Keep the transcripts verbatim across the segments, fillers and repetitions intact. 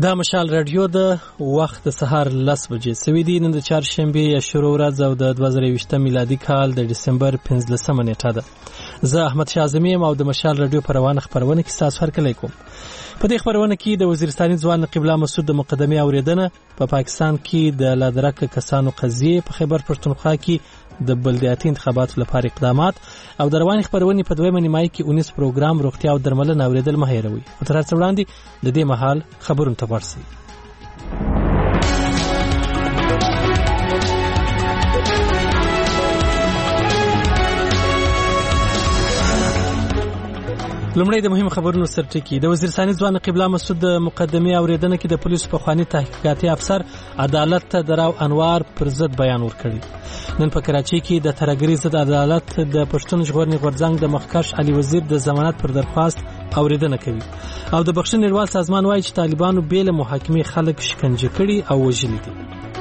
دا مشال رادیو د وخت د سهار لس بجې سوي دي. نن د چهارشنبې یا شروع ورځ او د دوه زره یوویشتم میلادي کال د ډسمبر پنځلسمه نیټه ده. زه احمد شاه اعظمي یم او د مشال رادیو په روانه خپرونه کې ستاسو هرکلی کوم. په دې خپرونه کې د وزیرستاني ځوان نقیب الله مسعود د مقدمې اورېدنه، په پاکستان کې د لادرکه کسانو قضیې، په خیبر پښتونخوا کې د بلدیاتي انتخاباتو لپاره اقدامات او د روانې خپرونې په دویمه نیمایي کې اونیس پروګرام روغتیا او درملنه اورېدل مه هېروئ. خو تر هر څه وړاندې د دې مهال خبرونو ته ورسئ. لومړی د مهم خبرونو سرټکی. د وزیرستاني ځوان نقیب الله مسعود د مقدمې اورېدنه کې د پولیسو پخواني تحقیقاتي افسر عدالت ته د راو انوار پر ضد بیان ورکړی. نن په کراچۍ کې د ترهګرۍ ضد عدالت د پښتون ژغورنې غورځنګ د مخکښ علي وزیر د ضمانت پر درخواست اورېدنه کوي او د بخښنې نړیوال سازمان وایي چې طالبانو بې له محاکمې خلک شکنجه کړي او وژلي دي.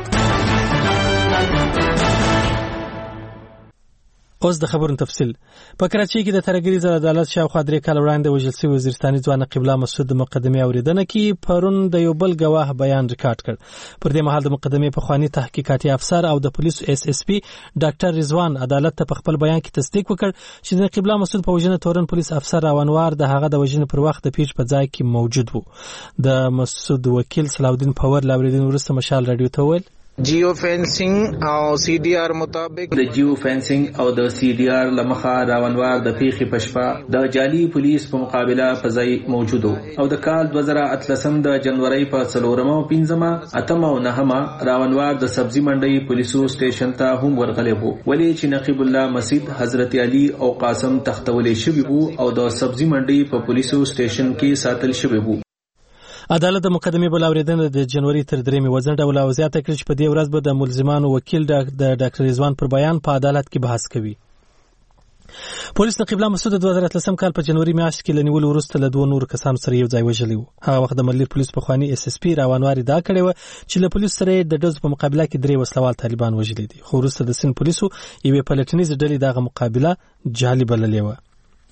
اوس د خبرونو تفصیل. په کراچۍ کې د ترهګرۍ ضد عدالت شاوخوا درې کاله وړاندې وژل شوي وزیرستاني ځوان نقیب الله مسعود د مقدمې اورېدنه کې پرون د یو بل ګواه بیان ریکارډ کړ. پر دې مهال د مقدمې پخواني تحقیقاتي افسر او د پولیسو اس اس پی ډاکټر رضوان عدالت ته په خپل بیان کې تصدیق وکړ چې د نقیب الله مسعود په وژنه تورن پولیس افسر راونوار د هغه د وژنې پر وخت د پیښې په ځای کې موجود وو. د مسعود وکیل صلاحالدین پور له اورېدنې وروسته مشال رادیو ته وویل جیو فینسینګ او سی ډي آر مطابق د جیو فینسینګ او د سی ډي آر لمخه راونوار د پیښې پښپا د جعلي پولیس په مقابله په ځای موجود او د کال دوه زره اتلسم د جنوري په څلورمه او پنځمه اتمه او نهمه راونوار د سبزی منډي پولیسو سټیشن ته هم ورغلی وو، ولې چې نقیب الله مسعود حضرت علي او قاسم تختولې شوی وو او د سبزی منډي په پولیسو سټیشن کې ساتل شوی وو. عدالت د مقدمې بل اورېدنه د جنوري تر درېمې وځنډه او لا زیاته کړې چې په دې ورځ به د ملزمانو وکیل د ډاکټر رضوان پر بیان په عدالت کې بحث کوي. پولیس نقیب الله مسعود د دوه زره اتلسم کال په جنوري میاشت کې له نیولو وروسته له دوه نورو کسانو سره یو ځای وژلی و. هغه وخت د ملیر پولیس پخواني اس اس پی راونوار ادعا کړې وه چې له پولیسو سره یې د ډزو په مقابله کې درې وسلوال طالبان وژلي دي، خو وروسته د سند پولیسو یوې پلټنیزې ډلې دغه مقابله جعلي بللې وه.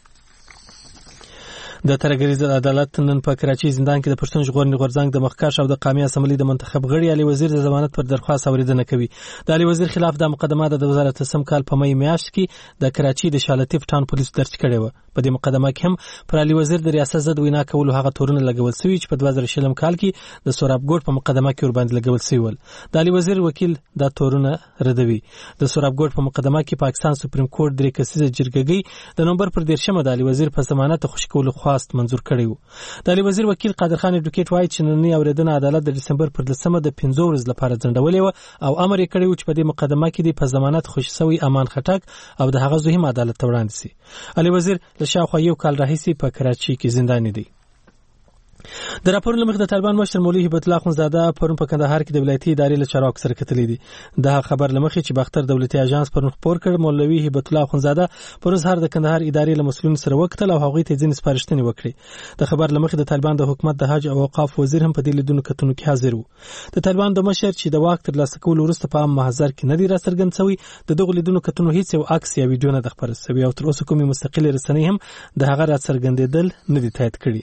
د ترهګرۍ ضد عدالت نن په کراچۍ زندان کې د پښتون ژغورنې غورځنګ د مخکښ او د قومي اسمبلی د منتخب غړي علي وزیر د ضمانت پر درخواست اورېدنه کوي. د علي وزیر خلاف د مقدمه د دوه زره اتلسم کال په مې میاشت کې د کراچۍ د شالطیف ټاون پولیسو درج کړې وه. په دې مقدمه کې هم پر علي وزیر د ریاست ضد وینا کولو هغه تورونه لګول شوي چې په دوه زره شلم کال کې د سورابګوټ په مقدمه کې ورباندې لګول شوي ول. د علي وزیر وکیل دا تورونه ردوي. د سورابګوټ په مقدمه کې پاکستان سپریم کورټ درې کسیزه جرګګۍ د نومبر پر دیرشمه د علي وزیر په ضمانت خوشي کولو خواست منظور کړی. د علي وزیر وکیل قادرخان اډوکیټ وایي چې نننۍ اورېدنه عدالت د ډسمبر پر لسمه د پنځو ورځو لپاره ځنډولې وه او امر یې کړی و چې په دې مقدمه کې د په ضمانت خوشي شوی امان خټک او د هغه زوی هم عدالت ته وړاندې سي. علي وزیر له شاوخوا یو کال راهیسې په کراچۍ کې زنداني دی. د راپورونو مخ د طالبان مشر مولوي هبت الله خونزاده پرون په کندهار کې د ولایتي ادارې له چارواکو سره کتلې دي. دا خبر لمخې چې باختر دولتي اژانس پرون خبر کړ مولوي هبت الله خونزاده پرون سهار د کندهار ادارې له مسؤلینو سره وکتل او هغوی ته ځینې سپارښتنې وکړې. د خبر لمخې د طالبان د حکومت د حج او اوقاف وزیر هم په دې لیدونو کتنو کې حاضر و. د طالبان د مشر چې د واک ترلاسه کولو وروسته په عام محضر کې نه دی راڅرګند شوی، د دغو لیدونو کتنو هیڅ یو عکس یا ویډیو نه ده خپره شوې او تر اوسه کومې مستقلې رسنۍ هم د هغه راڅرګندېدل نه دي تایید کړي.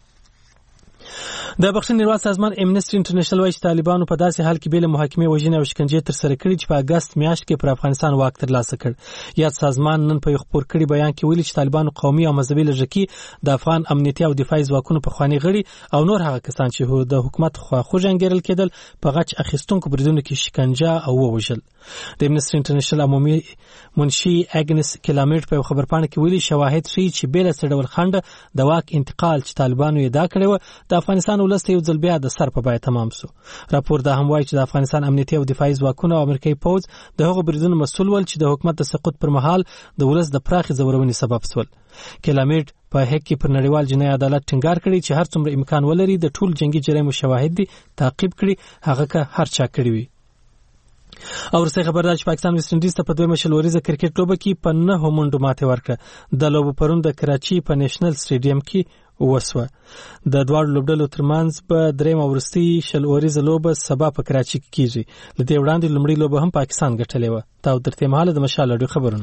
د بخښنې نړیوال سازمان امنیسټي انټرنیشنل وایي چې طالبانو په داسې حال کې بې له محاکمې وژنې او شکنجې ترسره کړي چې په اګست میاشت کې پر افغانستان واک ترلاسه کړ. یاد سازمان نن په یو خپور کړي بیان کې ویلي چې طالبانو قومي او مذهبي لږکي د افغان امنیتي او دفاعي ځواکونو پخواني غړي او نور هغه کسان چې د حکومت خواخوږي انګیرل کېدل په غچ اخیستونکو بریدونو کې شکنجه او ووژل. د امنیسټي انټرنیشنل عمومي منشي اګنس کلامټ په یو خبرپاڼه کې ویلي شواهد ښیي چې بې له څه ډول خنډه د واک انتقال چې طالبانو یې ادعا کړې وه د افغانستان ولس ته یو ځل بیا د سر په بیه تمام سو. راپور دا هم وایي چې د افغانستان امنیتي او دفاعي ځواکونه او امریکایي پوځ د هغو بریدونو مسؤل ول چې د حکومت د سقوط پر مهال د ولس د پراخې ځورونې سبب شول. کلامټ په هک کې پر نړیوال جنایي عدالت ټینګار کړی چې هر څومره امکان ولري د ټول جنگي جرایمو شواهد دي تعقیب کړي، هغه که هر چا کړی وي. او ورسې خبر ده چې پاکستان ویسټ انډیز ته په دویمه شلوریزه کرکټ لوبه کې په نهو منډو ماتې ورکړه. د لوبو پرون د کراچۍ په نیشنل سټیډیم کې وسوه. د دواړو لوبډلو ترمنځ په درېیمه وروستۍ شل اوریزه لوبه سبا په کراچۍ کې کیږي. له دې وړاندې لومړۍ لوبه هم پاکستان ګټلې وه. دا تر دې مهاله د مشال اډیو خبرونه.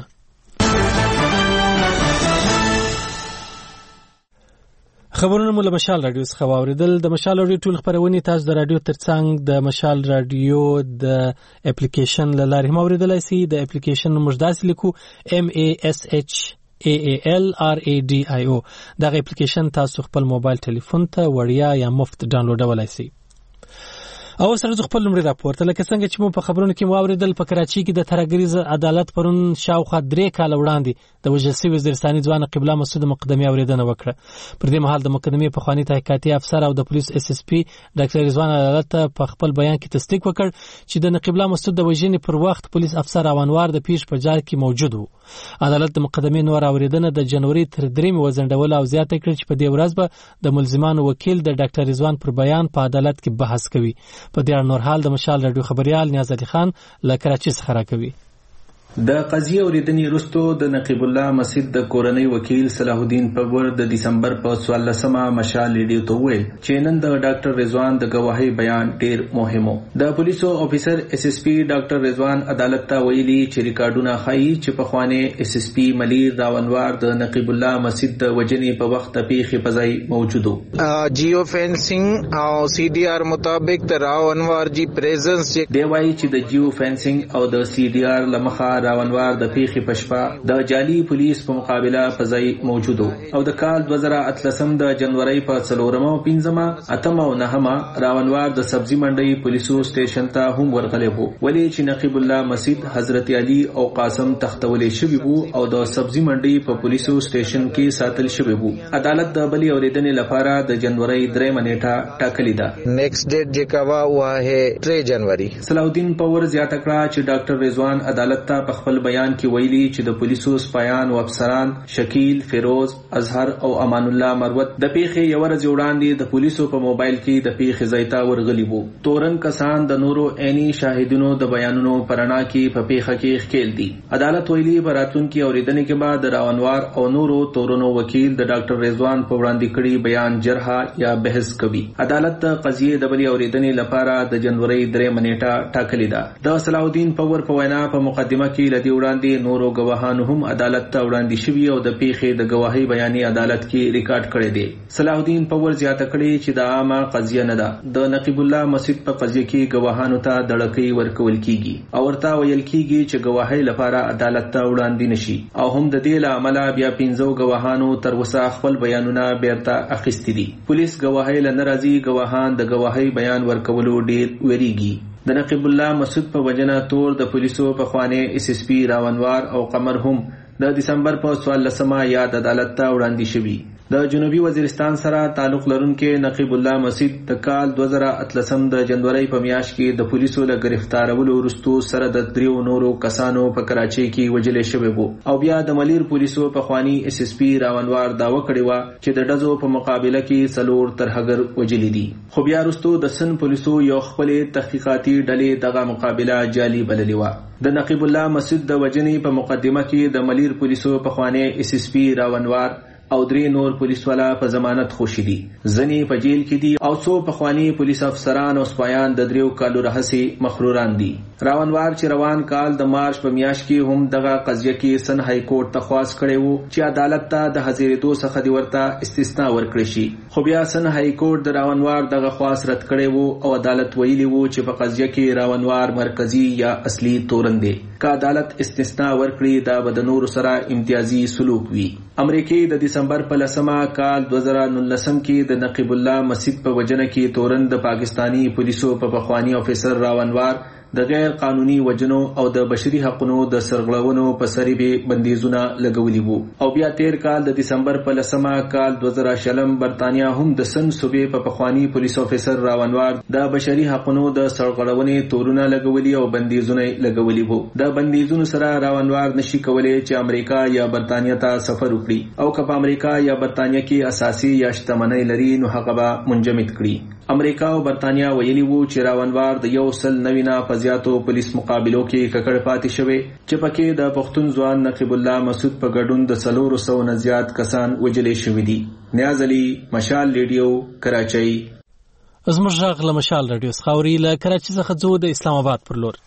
خبرونه مو له مشال رادیو څخه واوریدل. د مشال رادیو ټول خبرونه تاسو د رادیو ترڅنګ د مشال رادیو د اپلیکیشن له لارې هم اوریدلای شئ. د اپلیکیشن نوم داسې لیکو M A S H A A L R A D I O. دا اپلیکیشن تاسو خپل موبایل ټلیفون ته وړیا یا مفت ډاونلوډولای شئ. او سره خپل لمړي راپور ته لکه څنګه چې مو په خبرونو کې واوریدل، په کراچي کې د ترګریز عدالت پرون شاوخوا درې کال وړاندې د وژل شوي وزیرستاني ځوان قبله مسعود مقدمي اوریدنه وکړه. پر دې مهال د مقدمي په خواني تحقیقاتي افسر او د پولیس اس اس پی ډاکټر رضوان عدالت په خپل بیان کې تصدیق وکړ چې د قبله مسعود د وژنې پر وخت پولیس افسر اوانوار د پیښ په ځای کې موجود وو. عدالت د مقدمي نور اوریدنه د جنوري تر درېمې وزندول او زیاته کړ چې په دې ورځ به د ملزمانو وکیل د ډاکټر رضوان پر بیان په عدالت کې بحث کوي. په دې اړه نور حال د مشال رادیو خبريال نیاز علي خان له کراچي څخه راکوي. د قضیه اوریدنې وروسته د نقیب الله مسعود د کورنۍ وکیل صلاح الدین پګور د دسمبر په څوارلسمه مشال ریډیو ته وویل چې نن د ډاکټر رضوان د گواهی بیان ډیر مهم و. د پولیسو افیسر اس اس پی ډاکټر رضوان عدالت ته ویلي چې ریکارډونه ښایي چې په خوانې اس اس پی ملیر راونوار د نقیب الله مسعود د وجنې په وخت د پیښې په ځای موجود و. جیو فینسینګ او سی ډي آر مطابق د راونوار جی پریزنس دی وایي چې د جیو فینسینګ او د سی ډي آر لمخه راونوار د پیښې پشپا د جعلي پولیس په مقابله په ځای موجود او د کال دوه زره اتلسم د جنوري په څلورمه او پنځمه اتمه او نهمه راونوار د سبزی منډي پولیسو سټیشن ته هم ورغلی وو، ولې چې نقیب الله مسعود حضرت علي او قاسم تختولې شوی وو او د سبزی منډي په پولیسو سټیشن کې ساتل شوی وو. عدالت د بلی اوریدنې لپاره د جنوري درېمه نیټه ټاکلې ده. نیکسټ ډیټ چې کوا هوا ہے درې جنوري. صلاح الدین پور زیاته کړه چې ډاکټر رضوان عدالت ته په خپل بیان کې ویلي چې د پولیسو سپایان او افسران شکیل، فیروز، اظهر او امان الله مروت د پیښې یو ورځ وړاندې د پولیسو په موبایل کې د پیښې ځای ته ورغلي وو. تورن کسان د نورو عیني شاهدونو د بیانونو پرانا کې په پیښه کې ښکیل دي. عدالت ویلي براتونکو اوریدنې کې بعد راونوار او نورو تورنو وکیل د ډاکټر رضوان په وړاندې کړي بیان جرحه یا بحث کوي. عدالت د قضیې د بلی اوریدنې لپاره د جنوري درېمه نیټه ټاکلې ده. د صلاح الدین پور په وینا په مقدمه کې لدی وړاندې نورو گواهانو هم عدالت ته وړاندې شوي او د پیښې د گواهی بیانې عدالت کې ریکارډ کړي دي. صلاح الدین پور زیاته کړي چې دا عامه قضیه نه ده. د نقیب الله مسعود په قضیه کې گواهانو ته دړکې ورکول کیږي او ورته ویل کیږي چې گواهی لپاره عدالت ته وړاندې نشي او هم د دې لامل بیا پنځو گواهانو تر وسه خپل بیانونه بیرته اخیستي دي. پولیس گواهی لناراضي گواهان د گواهی بیان ورکولو ډیر ویریږي. د نقیب الله مسعود په وجنه تور د پولیسو په خوانې اس اس پی راونوار او قمر هم د دسمبر په څوارلسمه یاد عدالت ته وړاندې شوي. د جنوبي وزیرستان سره تعلق لرونکي نقیب الله مسعود د کال دوه زره اتلسم د جنوري په میاشت کې د پولیسو له گرفتارولو وروسته سره د دریو نورو کسانو په کراچۍ کې وژل شوی وو او بیا د ملیر پولیسو په خواني اس اس پی راونوار داوا کړی و چې د ډزو په مقابله کې څلور ترهګر وژل دي. خو بیا وروسته د سن پولیسو یو خپل تحقیقاتي ډلې دغه مقابله جعلي بللی و. د نقیب الله مسعود د وجنې په مقدمه کې د ملیر پولیسو په خواني اس اس پی راونوار او درې نور پولیس والا په ضمانت خوشي دي، ځنې په جیل کې دي او څو پخوانی پولیس افسران او سپایان د دریو کالو راهسي مخروران دي. راونوار چې روان کال د مارچ په میاشت کې هم دغه قضیه کې سن های کورټ ته خواست کړي وو چې عدالت ته د حاضرېدو څخه دی ورته استثناء ورکړي شي، خو بیا سن های کورټ د راونوار دغه خواست رد کړي وو او عدالت ویلي وو چې په قضیه کې راونوار مرکزی یا اصلي تورن دی. که عدالت استثناء ورکړي دا به د نور سره امتیازي سلوک وي. امریکای د دسمبر په لسمه کال دوه زره نولسم کې د نقیب الله مسعود په وجنه کې تورن د پاکستانی پولیسو په پخوانی افیسر راونوار د غیر قانوني وجنو او د بشري حقوقو د سرغړونو په سری به بندیزونه لګولي وو او بیا تیر کال د دسمبر په لسمه کال دوه زره شلم برتانیا هم د سن صوبې په پخوانی پولیس افیسر راونوار د بشري حقوقو د سرغړونې تورونه لګولي او بندیزونه لګولي وو. د بندیزونو سره راونوار نشي کولای چې امریکا یا برتانیا ته سفر وکړي او که په امریکا یا برتانیا کې اساسي یا شتمنۍ لري نو هغه به منجمد کړي. امریکا او برتانیا ویلي وو چې راونوار د یو سل نوینا په زیاتو پولیس مقابلو کې ککړ پاتې شوی چې پکې د پښتون ځوان نقیب الله مسعود په ګډون د څلورو سوو نه زیات کسان وژل شوي دي. نیاز علي، مشال ریډیو، کراچۍ. زموږ غږ له مشال ریډیو څخه اوري. له کراچۍ څخه ځو د اسلام آباد پر لور.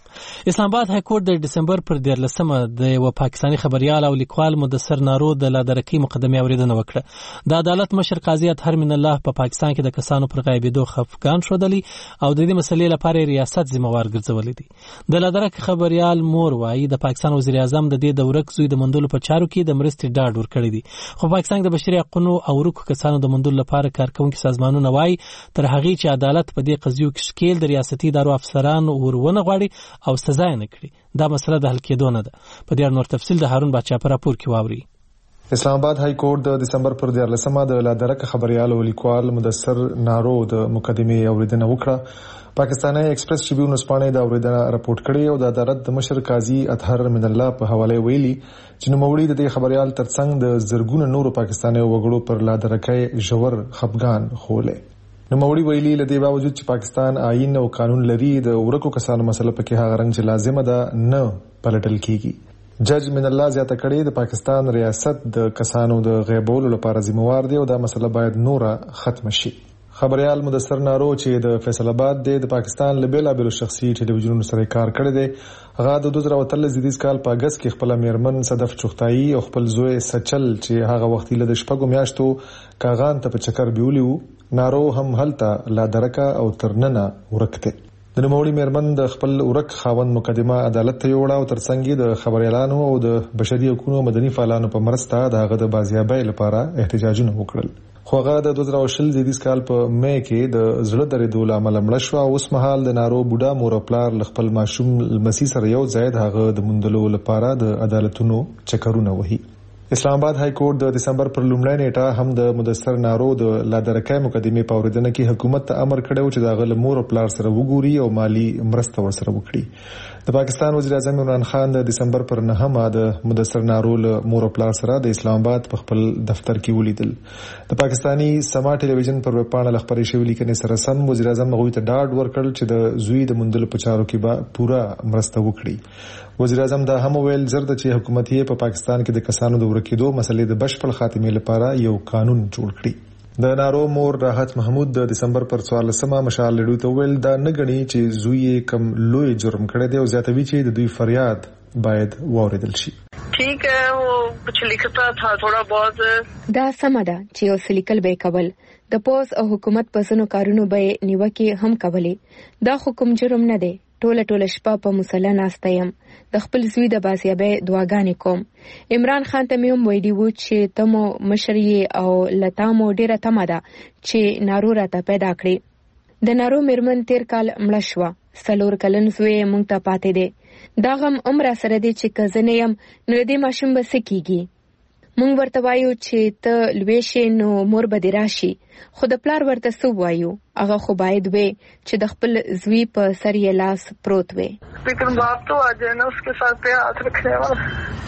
اسلام آباد های کورټ د دسمبر پر دیارلسمه د یو پاکستاني خبريال او لیکوال مدثر نارو د لادرکۍ مقدمه اوریدنه وکړه. د عدالت مشر قاضي اطهر من الله په پاکستان کې د کسانو پر غایبېدو خفګان شودلی او د دې مسلې لپاره ریاست ذمہوار ګرځولې دي. د لادرک خبريال مور وايي د پاکستان وزیر اعظم د دې د ورک زوی د مندلو په چارو کې د مرستې ډاډ ورکړی دی، خو پاکستان د بشري حقوقو او ورکو کسانو د مندلو لپاره کارکونکي سازمانونه وايي تر هغه چې عدالت په دې قضیو کې شکیل د ریاستي ادارو افسران ورونه غواړي او سزا نه کړي، دا مسله د حل کېدو نه ده. په دې اړه نور تفصیل د هارون بادشاه پر راپور کې واوري. اسلام آباد های کورټ د دسمبر پر دیارلسمه د لادرک خبريال او لیکوال مدثر نارو د مقدمه اوریدنه وکړه. پاکستاني ایکسپریس ټریبیون سپانې د اوریدنه راپورټ کړي او د عدالت د مشر قاضي اطهر من الله په حواله ویلي چې نوموړي د دې خبريال ترڅنګ د زرګونو نورو پاکستاني وګړو پر لادرکۍ ژور خفګان خوله. نوموړي ویلي لدې باوجود چې پاکستان آئین او قانون لري د ورکو کسانو مسله پکې هغه رنګ چې لازمه ده نه پلټل کیږي. جج من الله زیاته کړي د پاکستان ریاست د کسانو د غیبولو لپاره ذمہوار دی او دا مسله باید نوره ختم شي. خبريال مدثر نارو چې د فیصل آباد د پاکستان لبیلا بیل شخصي ټلویزیونونو سره کار کړی دی، هغه د دوه زره اتلس زیدیز کال په اگست کې خپل میرمن صدف چختایي او خپل زوی سچل چې هغه وخت له د شپږو میاشتو کاغان ته په چکر بیولیو نارو هم هلته لا درکا او ترننه ورکته. د نوموړي میرمن د خپل ورک خاوند مقدمه عدالت ته یوړه او ترڅنګ د خبريالانو او د بشري حقوقو مدني فعالانو په مرسته د هغه د بازیابۍ لپاره احتجاجونه وکړل. خو هغه د دوه زره شل زیدیز کال په مې کې د زړه درېدو له امله مړ شو او اوس مهال د نارو بوډا مور او پلار خپل ماشوم لمسی سره یو ځای د هغه د مندلو لپاره د عدالتونو چکرونه وهي. اسلام آباد های کورټ د دسمبر پر لومړۍ نیټه هم د مدثر نارو د لادرکۍ مقدمه په اوریدنه کې حکومت ته امر کړو چې د هغه مور او پلار سره وګوري او مالی مرسته ورسره وکړي. د پاکستان وزیر اعظم عمران خان د دسمبر پر نهمه د مدثر نارو له مور او پلار سره د اسلام آباد په خپل دفتر کې ولیدل. د پاکستانی سما ټلویزیون پر وپاڼه خبري شوې لیکنې سره سم وزیر اعظم هغوی ته ډاډ ورکړ چې د زوی د مندل په چارو کې به پوره مرسته وکړي. وزیر اعظم دا هم ویل زرد چې حکومت یې په پاکستان کې د کسانو د ورکېدو مسلې د بشپړ خاتمې لپاره یو قانون جوړ کړي. د نارو مور راحت محمود د دسمبر پر څوارلسمه مشال لړۍ ته ویل دا نه غني چې زوی کم لوی جرم کړی دی او زیاتوي چې د دوی فریاد باید واوریدل شي. ٹھیک ہے وہ کچھ لکھتا تھا تھوڑا بہت دا سمه ده چې یو څه لیکل به کول د پوز او حکومت په سنو کارونو به نیوکه هم کولې. دا حکم جرم نه دی. ټوله ټوله شپه په مصلی ناسته یم د خپل زوی د بازیابۍ دعاګانې کوم. عمران خان ته مې هم ویلي وو چې ته مو مشر یې او له تا مو ډېره تمه ده چې نارو راته پیدا کړي. د نارو میرمن تیر کال مړه شوه. څلور کلن زوی یې موږ ته پاتې دی. دا غم هم راسره دی چې که زه نه یم نو د دې ماشوم به څه کیږي. موږ ورته وایو چې ته لوی شې نو مور به دې راشي، خو د پلار ورته څه وایو؟ هغه خو باید وي چې د خپل زوی په سر یې لاس پروت وي. لیکن باپ تو آ جائے نا اس کے ساتھ پہ ہاتھ رکھنے والا.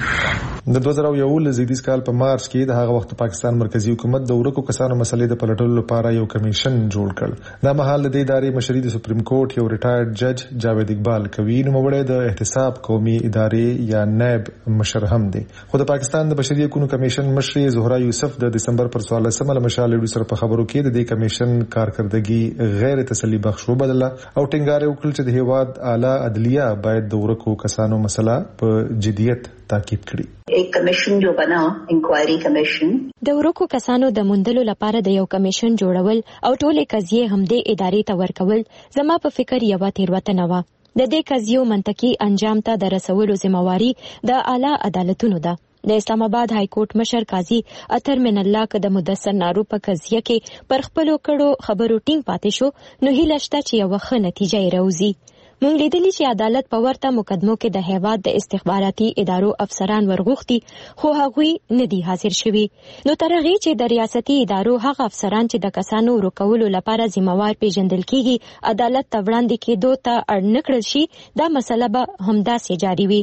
د دوه زره یولس زیدیز کال په مارچ کې د هغه وخت پاکستان مرکزی حکومت د ورکو کسانو مسلې د پلټلو لپاره یو کمیشن جوړ کړ. دا مهال د دې ادارې مشري د سپریم کورټ یو ریټایرډ جج جاوید اقبال کوي، نوموړی د احتساب قومي ادارې یا نیب مشر هم دی. خو د پاکستان د بشري حقوقو کمیشن مشر زهرا یوسف د دسمبر پر څوارلسمه له مشال لړۍ سره په خبرو کې د دې کمیشن کارکردګي غیر تسلی بخش وبدله او ټینګار وکړ چې د هیواد اعلی عدلیه باید د ورکو کسانو مسله په جدیت تاکید کړي. ایک کمیشن جو بنا انکوائری کمیشن د ورکو کسانو د موندلو لپاره د یو کمیشن جوړول او ټولې قضیې همدې ادارې ته ورکول زما په فکر یو تیروتنه و. د دې قضیو منطقي انجام ته د رسولو ذمہواری د اعلی عدالتونو ده. د اسلام آباد های کورټ مشر قاضي اطهر من الله که د مدثر نارو په قضیه کې پر خپلو کړو خبرو ټینګ پاتې شو نو هیله شته چې یو ښه نتیجه یې راوځي. مونږ لیدلی چې عدالت په ورته مقدمو کې د هیواد د استخباراتي ادارو افسران ورغوښتي خو هغوی نه دي حاضر شوي. نو تر هغې چې د ریاستي ادارو هغه افسران چې د کسانو ورکولو لپاره ذمہوار پیژندل کیږي عدالت ته وړاندې کېدو ته اړ نه کړل شي، دا مسله به همداسې جاري وي.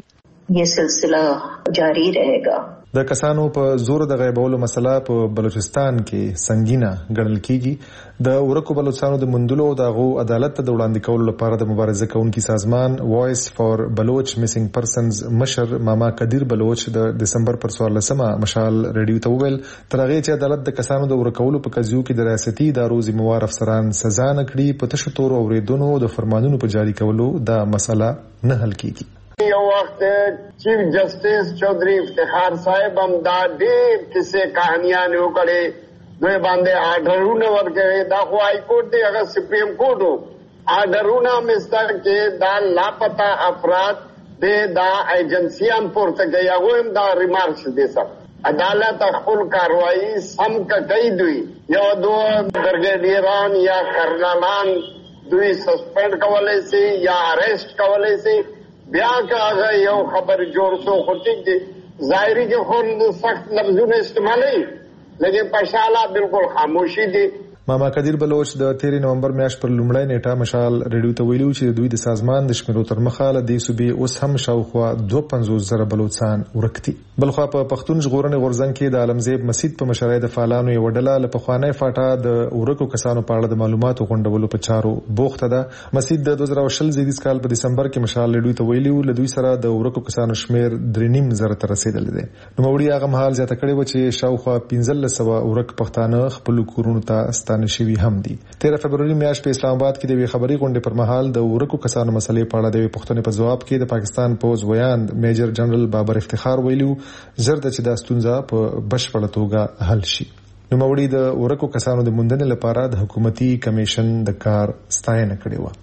ये सिलसिला जारी रहेगा। د کسانو په زور د غیبولو مسله په بلوچستان کې سنگینه ګڼل کیږي. د ورکو بلوچستانو د مندلو او د غو عدالت ته د وړاندې کولو لپاره د مبارزه کوونکي سازمان وایس فار بلوچ میسنګ پرسنز مشر ماما قدیر بلوچ د دسمبر پر څوارلسمه مشال ریډیو ته وویل تر هغه چې عدالت د کسانو د ورکولو په قضیو کې د ریاستي ادارو ذمہوار افسران سزا نه کړي په تشو تور اوریدونو د فرمانونو په جاری کولو دا مسله نه حل کیږي. یو وخت چیف جسټس چودھری افتخار صاحب هم دا ډېر کیسې کہانیاں وکړې دوی باندې آرډرونه ورکړي دا خو هائی کورټ دی هغه سپریم کورټ وو آرډرونه مستر کې دا لاپتا افراد د دا ایجنسیان پورته کوي هغه هم دا ریمارکس دي سر عدالت خپل کاروایی سم کوي دوی یو دو برګیډیران یا کرنلان دوی سسپینډ کولای شي یا اریسټ کولای شي بیا که یو خبر جوړ شو خو ټیک دی ظاهري کې خو سخت لفظونه استعمالوي لیکن پښاله بالکل خاموشي دي. ماما قدیر بلوچ د تیرې نومبر میاشت پر لومړی نیټه مشال ریډیو ته ویلو چې دوی د سازمان د شمیرو تر مخه له دې صوبې اوس هم شاوخوا دوه پنځوس زره بلوچستان ورکتي. بلخوا په پښتون ژغورنې غورځنګ کې د عالمزیب مسجد په مشرۍ د فعالانو یو ډله له پخوانی فاټا د ورکو کسانو په اړه د معلوماتو غونډولو په چارو بوخته ده. مسجد د دوه زره شل زیږدیز کال په دسمبر کې مشال ریډیو ته ویلو له دوی سره د ورکو کسانو شمیر درې نیم زره ته رسیدلی دی. نوموړي هغه مهال زیاته کړې و چې شاوخوا پنځلس سوه ورک پښتانه خپل کورونو ته ستانه شوي هم دي. تیرہ فبرवरी میاشت په اسلام آباد کې د وی خبري غونډې پر مهال د ورکو کسانو مسلې په اړه د پښتنې په جواب کې د پاکستان پوز ویاند میجر جنرال بابر افتخار ویلو زرد چې د ستونزه په بشپړه توګه حل شي. نوموړي د ورکو کسانو د موندنې لپاره د حکومتي کمیشن د کار ستاینه کړې و.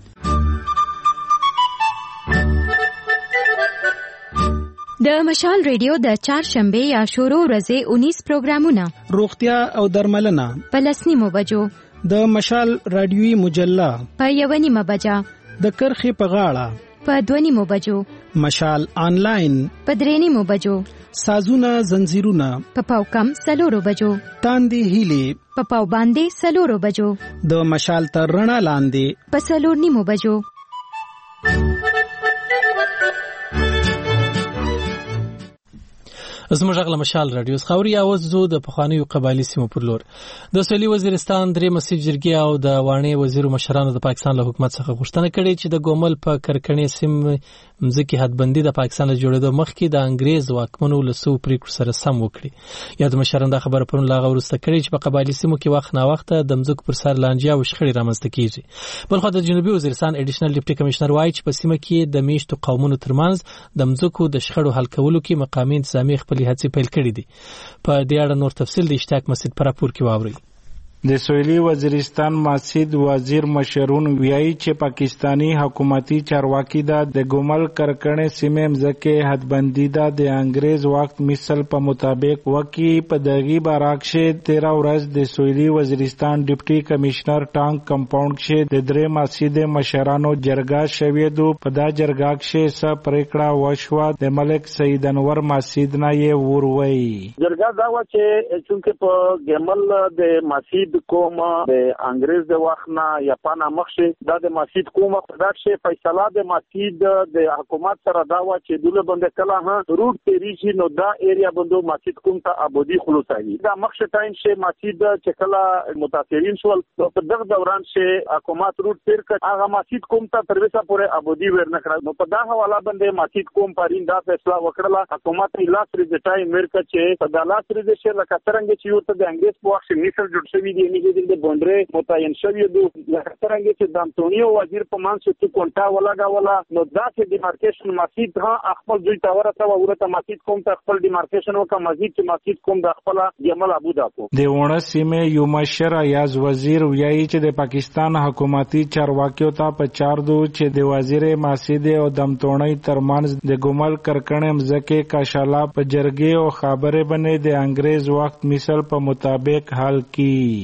د مشال ریډیو د چهارشنبه یا شورو ورځې انیس پروګرامونه روغتیا او درملنه په لس نیمو بجو د مشال رادیوي مجله په یو نیمه بجه د کرخې په غاړه په دوه نیمو بجو مشال آنلاین په درې نیمو بجو سازونه زنجیرونه په پاو کم سلورو بجو تاندې هیلې په پاو باندې سلورو بجو د مشال تر رڼا لاندې په سلور نیمو بجو. زموږ غل مشال رادیو خاوري اوس زو د پخوانیو قبایلی سیمو پر لور د سویلي وزیرستان درې مسیب جرګي او د وانی وزیر مشرانو د پاکستان له حکومت څخه غوښتنه کړې چې د ګومل په کرکنې سیم مزکی حدبندي د پاکستان له جوړېدو مخکې د انګريز واکمنو له سو پریکړو سره سم وکړي. یا د مشرانو د خبره پرون لاغه ورسته کړي چې په قبایلی سیمو کې وخت نا وخت د مزک پر سر لانجه او شخړې رامنځته کیږي. بلخو د جنوبي وزیرستان اډیشنل ډیپټي کمشنر وایي چې په سیمه کې د میشتو قومونو ترمنځ د مزکو د شخړو حل کولو کې مقامي انتظامی خپل هڅې پیل کړې دي. په دې اړه نور تفصیل د اشتیاق مسجد پر راپور کې واوري. د سویلي وزیرستان مسجد وزیر مشرون ویایي چې پاکستانی حکومتي چارواکي دا د ګومل کرکنې سیمې مزکه حدبندي دا د انګريز وخت مثل په مطابق وکی په دغه باراکشه تیرہ ورځ د سویلي وزیرستان ډیپټي کمشنر ټانک کمپاوند کې د درې مسجد مشرانو جرګه شوې دو په دا جرګه کې څه پریکړه وشوه د ملک سید انور مسجد نه یې وروي. جرګه دا و چې چونکه په ګمل د مسجد کوم د انګريز د وخت نه یا پانا مخشه دا د مسجد کوم دا چې فیصله د مسجد د حکومت سره دا و چې دوله بند کله ها روټ تیریږي نو دا ایریا بندو مسجد کوم ته ابودي خلاصایي دا مخشه ټایم چې مسجد چې کله متاثرین شول نو په دغه دوران چې حکومت روټ تیر کړ هغه مسجد کوم ته تر وسه پورې ابودي ورنه کړ نو په دا حواله باندې مسجد کوم پرین دا فیصله وکړه حکومت لاس ریزټای امریکا چې په دالاس ریزټ لکه څنګه چې یو ته د انګريز په وخت مثال جوړ شوی دی نه د بونډره متعین شوی دی لکه څنګه چې د انټونیو وزیر په مانسو کې کونټا ولاګا ولا نو دا چې ډیمارکیشن مسجد ها خپل دوی ته ورته ورته مسجد کوم ته خپل ډیمارکیشن وکړه مسجد چې مسجد کوم د خپل جمل ابو داکو د ونه سیمه یو مشر ایاز وزیر ویایي چې د پاکستان حکومتي چارواکیو ته په چار دو چې د وزیر مسجد او دمتونی ترمنځ د ګومل کرکنې مزکه کاشاله په جرګې او خبره باندې د انګريز وخت مثال په مطابق حل کی.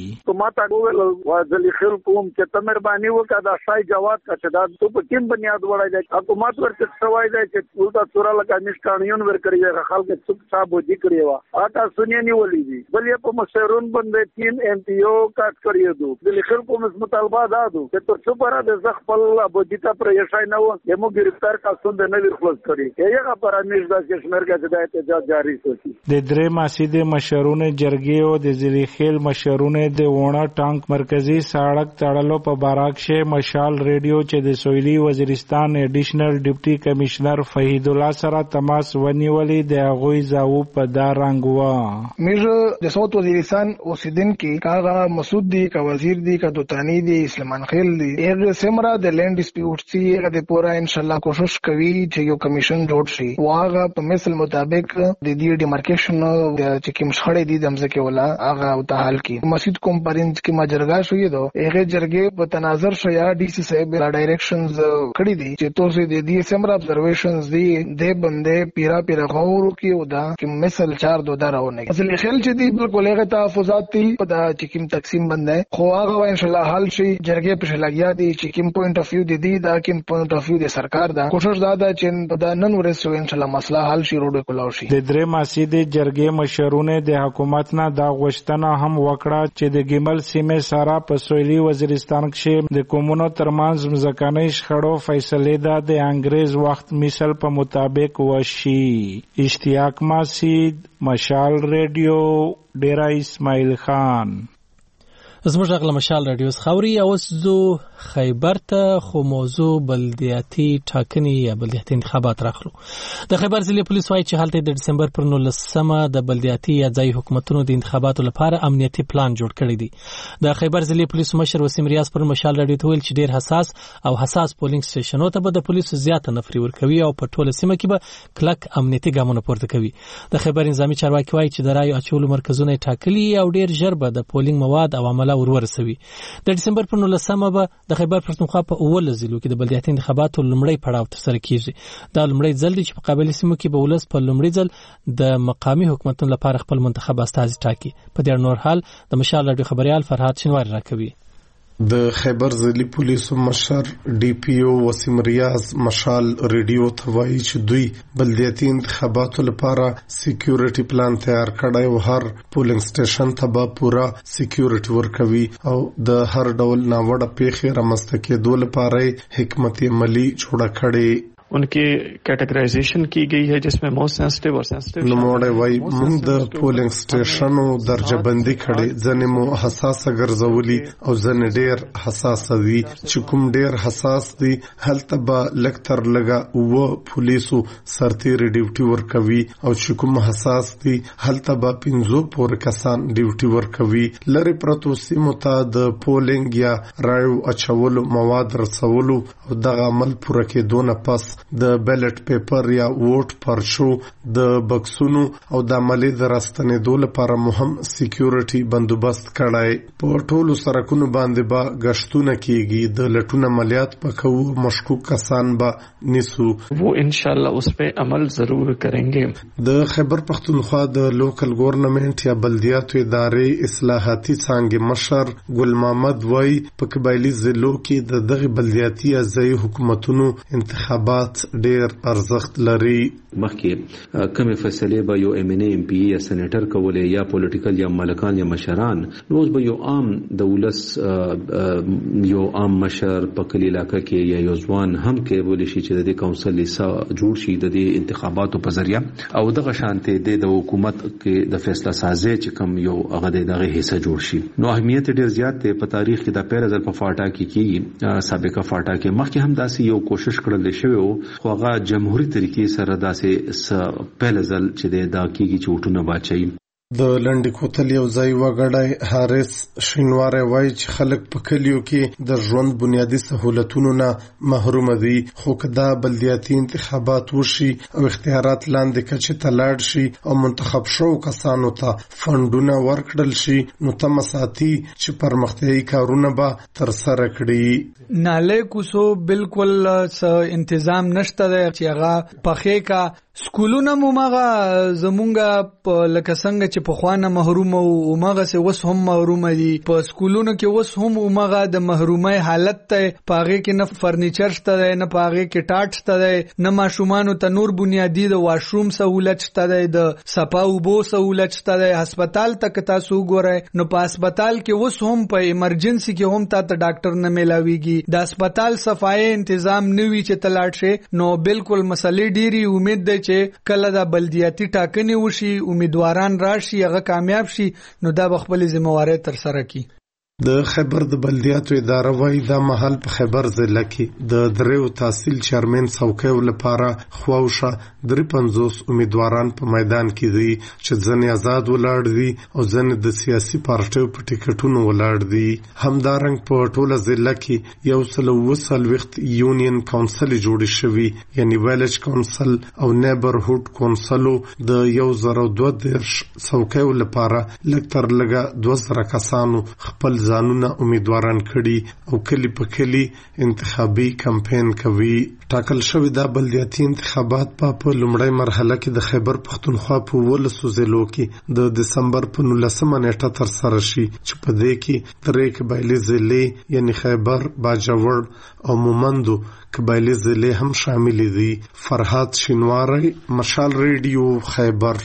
تو ما ته وویل وځلې خل کوم چې ته مهرباني وکړه دا شای جواد کا چې دا ته په کوم بنیاد وړای دی حکومت ورته سوای دی چې ټول سورا لکه نشکانیون ور کړی خلک څوک صاحب وځي کړی وا اته سنیا نیولې دي بل یې په مشرون باندې تین ایم پی او کاټ کړی دو د خل کوم مطالبه دادو چې تر څو پر د زخپل ابوجیتا پر یشای نه و یمو گرفتار کا سند نه ورخلص کړی یغه پر امیر د کشمیر کا د احتجاج جاری شو د درې ماسید مشرون جرګې او د زری خیل مشرون د وونه ټانک مرکزی سړک تړلو په باراکشه مشال ریډیو چې د سویلی وزیرستان ایډیشنل ډیپټي کمشنر فهید الله سره تماس ونیولې د هغوی زاو په دارنګوا میر د صوت وزیرستان اوسیدونکو کاغه مسعود دی کا وزیر دی کا دوتانی دی اسلمان خیل دی هغه سمرا د لینډ ډیسپیوټ سی هغه پورا ان شاء الله کوشش کوي چې یو کمیشن جوړ شي واغه په مثل مطابق د دې ډیمارکیشن چې کوم شخړې دي د مزکه ولا هغه او ته حل کی مسجد کمپارینز کې ما جرګه شوې دو هغه جرګې په تناظر شیا ډي سي صاحب را ډایریکشنز کړی دي چې توسه د دې سمرا ابزرویشنز دي د بندې پیرا پیرا غور کې ودا چې مثل چار دو دراونه اصل خل چې دي بالکل هغه تحفظات دي په دا چې کوم تقسیم بندې خو هغه ان شاء الله حل شي جرګې په لګیا دي چې کوم پوینټ اف ویو دي دي دا کوم پوینټ اف ویو د سرکار دا کوشش دا ده چې دا نن ورسو ان شاء الله مسله حل شي روډ کولاو شي د درې ماسید جرګې مشرونه د حکومت نه دا غوښتنه هم وکړه چې د ګیمل سیمه سره په سویلي وزیرستان کې د کومونو ترمنځ مځکاني شخړو فیصله ده د انګريز وخت مثال په مطابق وشي. اشتیاق ماسید، مشال ریډیو، ډیرا اسماعیل خان. زموږ غل مشال رادیو خوري او زو خیبر ته خو موضوع بلدیاتي ټاکنې یا بلدیاتي انتخابات راخلو. د خیبر ضلع پولیس وايي چې هلته د دسمبر پر نولسمه د بلدیاتي یا ځای حکومتونو د انتخاباتو لپاره امنیتي پلان جوړ کړی دی. د خیبر ضلع پولیس مشر وسیم ریاض پر مشال رادیو ته ویل چې ډیر حساس او حساس پولینګ سټیشنونو ته به د پولیسو زیاته نفري ورکوي او په ټوله سیمه کې به کلک امنیتي ګامونه پورته کوي. د خیبر نظامی چارواکي وايي چې د رایو اچولو مرکزونه ټاکلي او ډیر ژر به د پولینګ مواد او عمله ورورسوي. د دسمبر پر نولسمه به د خیبر پښتونخوا په اوله ضلعو کې د بلدیاتي انتخاباتو لومړی پړاو ترسره کیږي. دا لومړی ځل دی چې په قبایلي سیمو کې به ولس په لومړي ځل د مقامي حکومتونو لپاره خپل منتخب استازي ټاکي. په دې نور حال د مشال رادیو خبريال فرهاد شینواری راکوي. د خیبر ضلع پولیسو مشر ډي پی او وسیم ریاض مشال ریډیو ته وایي چې دوی بلدیاتي انتخاباتو لپاره سکیورټي پلان تیار کړی او هر پولینګ سټیشن ته به پورا سکیورټي ورکوي او د هر ډول ناوړه پیښې رامنځته کېدو لپاره حکمت عملي جوړه کړې. उनकी कैटेगराइजेशन की गई है जिसमें मोस्ट सेंसिटिव और सेंसिटिव نوموړی وایي موږ د پولینګ سټیشنو درجه بندي کړې، ځنې مو حساسه ګرځولي او ځنې ډېر حساسه دي. چې کوم ډېر حساس دي هلته به لږ تر لږه اووه پولیسو سرتیري ډیوټي ورکوي او چې کوم حساس دي هلته به پنځو پورې کسان ډیوټي ورکوي. لرې پرتو سیمو ته د پولینګ یا رایو اچولو مواد رسولو او دغه عمل پوره کېدو نه پس د بیلټ پیپر یا ووټ پرچو د بکسونو او د عملي د راستنېدو لپاره مهم سکیورټي بندوبست کړای. په ټولو سرکونو باندې به غشتونه کیږي، د لټون عملیات پکوو، مشکوک کسان به نیسو. وہ انشاءاللہ اس پہ عمل ضرور کریں گے. د خیبر پختونخوا د لوکل ګورنمنت یا بلدیاتو ادارې اصلاحاتي څانګې مشر ګل محمد وای په قبایلی ضلعو کې د دغه بلدیاتي ځای حکومتونو انتخابات ډیر ارزښت لري. مخکې کومې فیصلې به یو ایم ان ایم پی یا سېنیټر کولې یا پولیټیکل یا ملکان یا مشران، نو به یو عام د ولس یو عام مشر په کلی علاقه کې یا یو ځوان هم کېدلی شي چې د دې کونسل حصہ جوړ شي د دې انتخاباتو په ذریعہ او دغه شانته د حکومت کې د فیصله سازي چې کوم یو هغه دغه حصہ جوړ شي. نو اهمیت ډیر زیات دی. په تاریخ کې د پیره ځل په فاټا کې کېږي، سابقه فاټا کې مخکې هم داسې یو کوشش کړل شوی و خو هغه جمهوریت طریقې سره داسې پهل ځل چې دا کېږي چې وټونه باچي. د لنډ کوتل یو ځای وګړی حارث شینواری وایي چې خلک په کلیو کې د ژوند بنیادی سہولتونو نه محروم دي، خو که دا بلدیاتي انتخابات وشي او اختیارات لاندې کچې ته لاړ شي او منتخب شوو کسانو ته فنډونه ورکړل شي نو تمه ساتي چې پرمختیایي کارونه به ترسره کړي. نالې کوڅو بالکل انتظام نشته دی چې هغه پخې کا سکولونه مو ماغه زمونږه په لکه څنګه چې په خوانه محروم او ماغه سه وس هم محروم دي په سکولونو کې وس هم ماغه د محرومۍ حالت ته پاغه کې نه فرنیچر شته نه پاغه کې ټاټ شته نه ماشومان ته نور بنیادی د واشروم سہولت شته د صفا او بو سہولت شته هسپتال تک تاسو ګورئ نو په هسپتال کې وس هم په ایمرجنسي کې هم ته ډاکټر نه ملاويږي د هسپتال صفای تنظیم نوي چې تلاټ شي نو بالکل مسلې ډيري امید ده چې کله د بلدیاتي ټاکنې وشي امیدواران راشي هغه کامیاب شي نو دا بخپل ذمہواری تر سره کی. د خیبر د بلدیاتو اداره وايي دا محل په خیبر ضلع کې د دریو تحصیل چیرمن څوکیو لپاره خواوشه درې پنځوس امیدواران په میدان کې دي چې ځنې آزاد ولاړ دي او ځنې د سیاسي پارټیو په ټیکټونو ولاړ دي. همدارنګ په ټوله ضلع کې یو سل اووه څلوېښت یونین کونسل جوړ شوي یعنی ویلج کونسل او نیبرهوډ کونسلو د یو زر او دوه دېرش څوکیو لپاره لږ تر لږه دوه زره کسانو خپل ځانونه امیدواران کړي او کلی په کلی انتخابي کمپاین کوي. ټاکل شوی دا بلدیاتي انتخابات په لومړۍ مرحله کې د خیبر پښتونخوا په ولسو ضلعو کې د دسمبر په نولسمه نیټه تر سره شي چې په دې کې درې قبایلي ضلعې یعنی خیبر، باجوړ او مومندو قبایلي ضلعې هم شامل دي. فرهاد شینواری، مشال ریډیو، خیبر.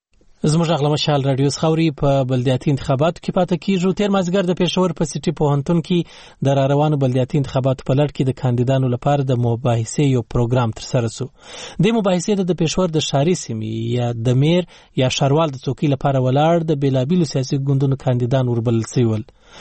زموږ اغله مشال رادیو خوري په بلدیاتي انتخاباتو کې پاتې کیږي. تیر مازګر د پېښور په سټي پوهنتون کې د روانو بلدیاتي انتخاباتو په لړ کې د کاندیدانو لپاره د مباحثې یو پروګرام تر سره شو. د مباحثې د پېښور د شهري سیمې یا د میر یا شاروال د څوکۍ لپاره ولاړ د بیلابیلو سیاسي ګوندونو کاندیدان وربلل شول.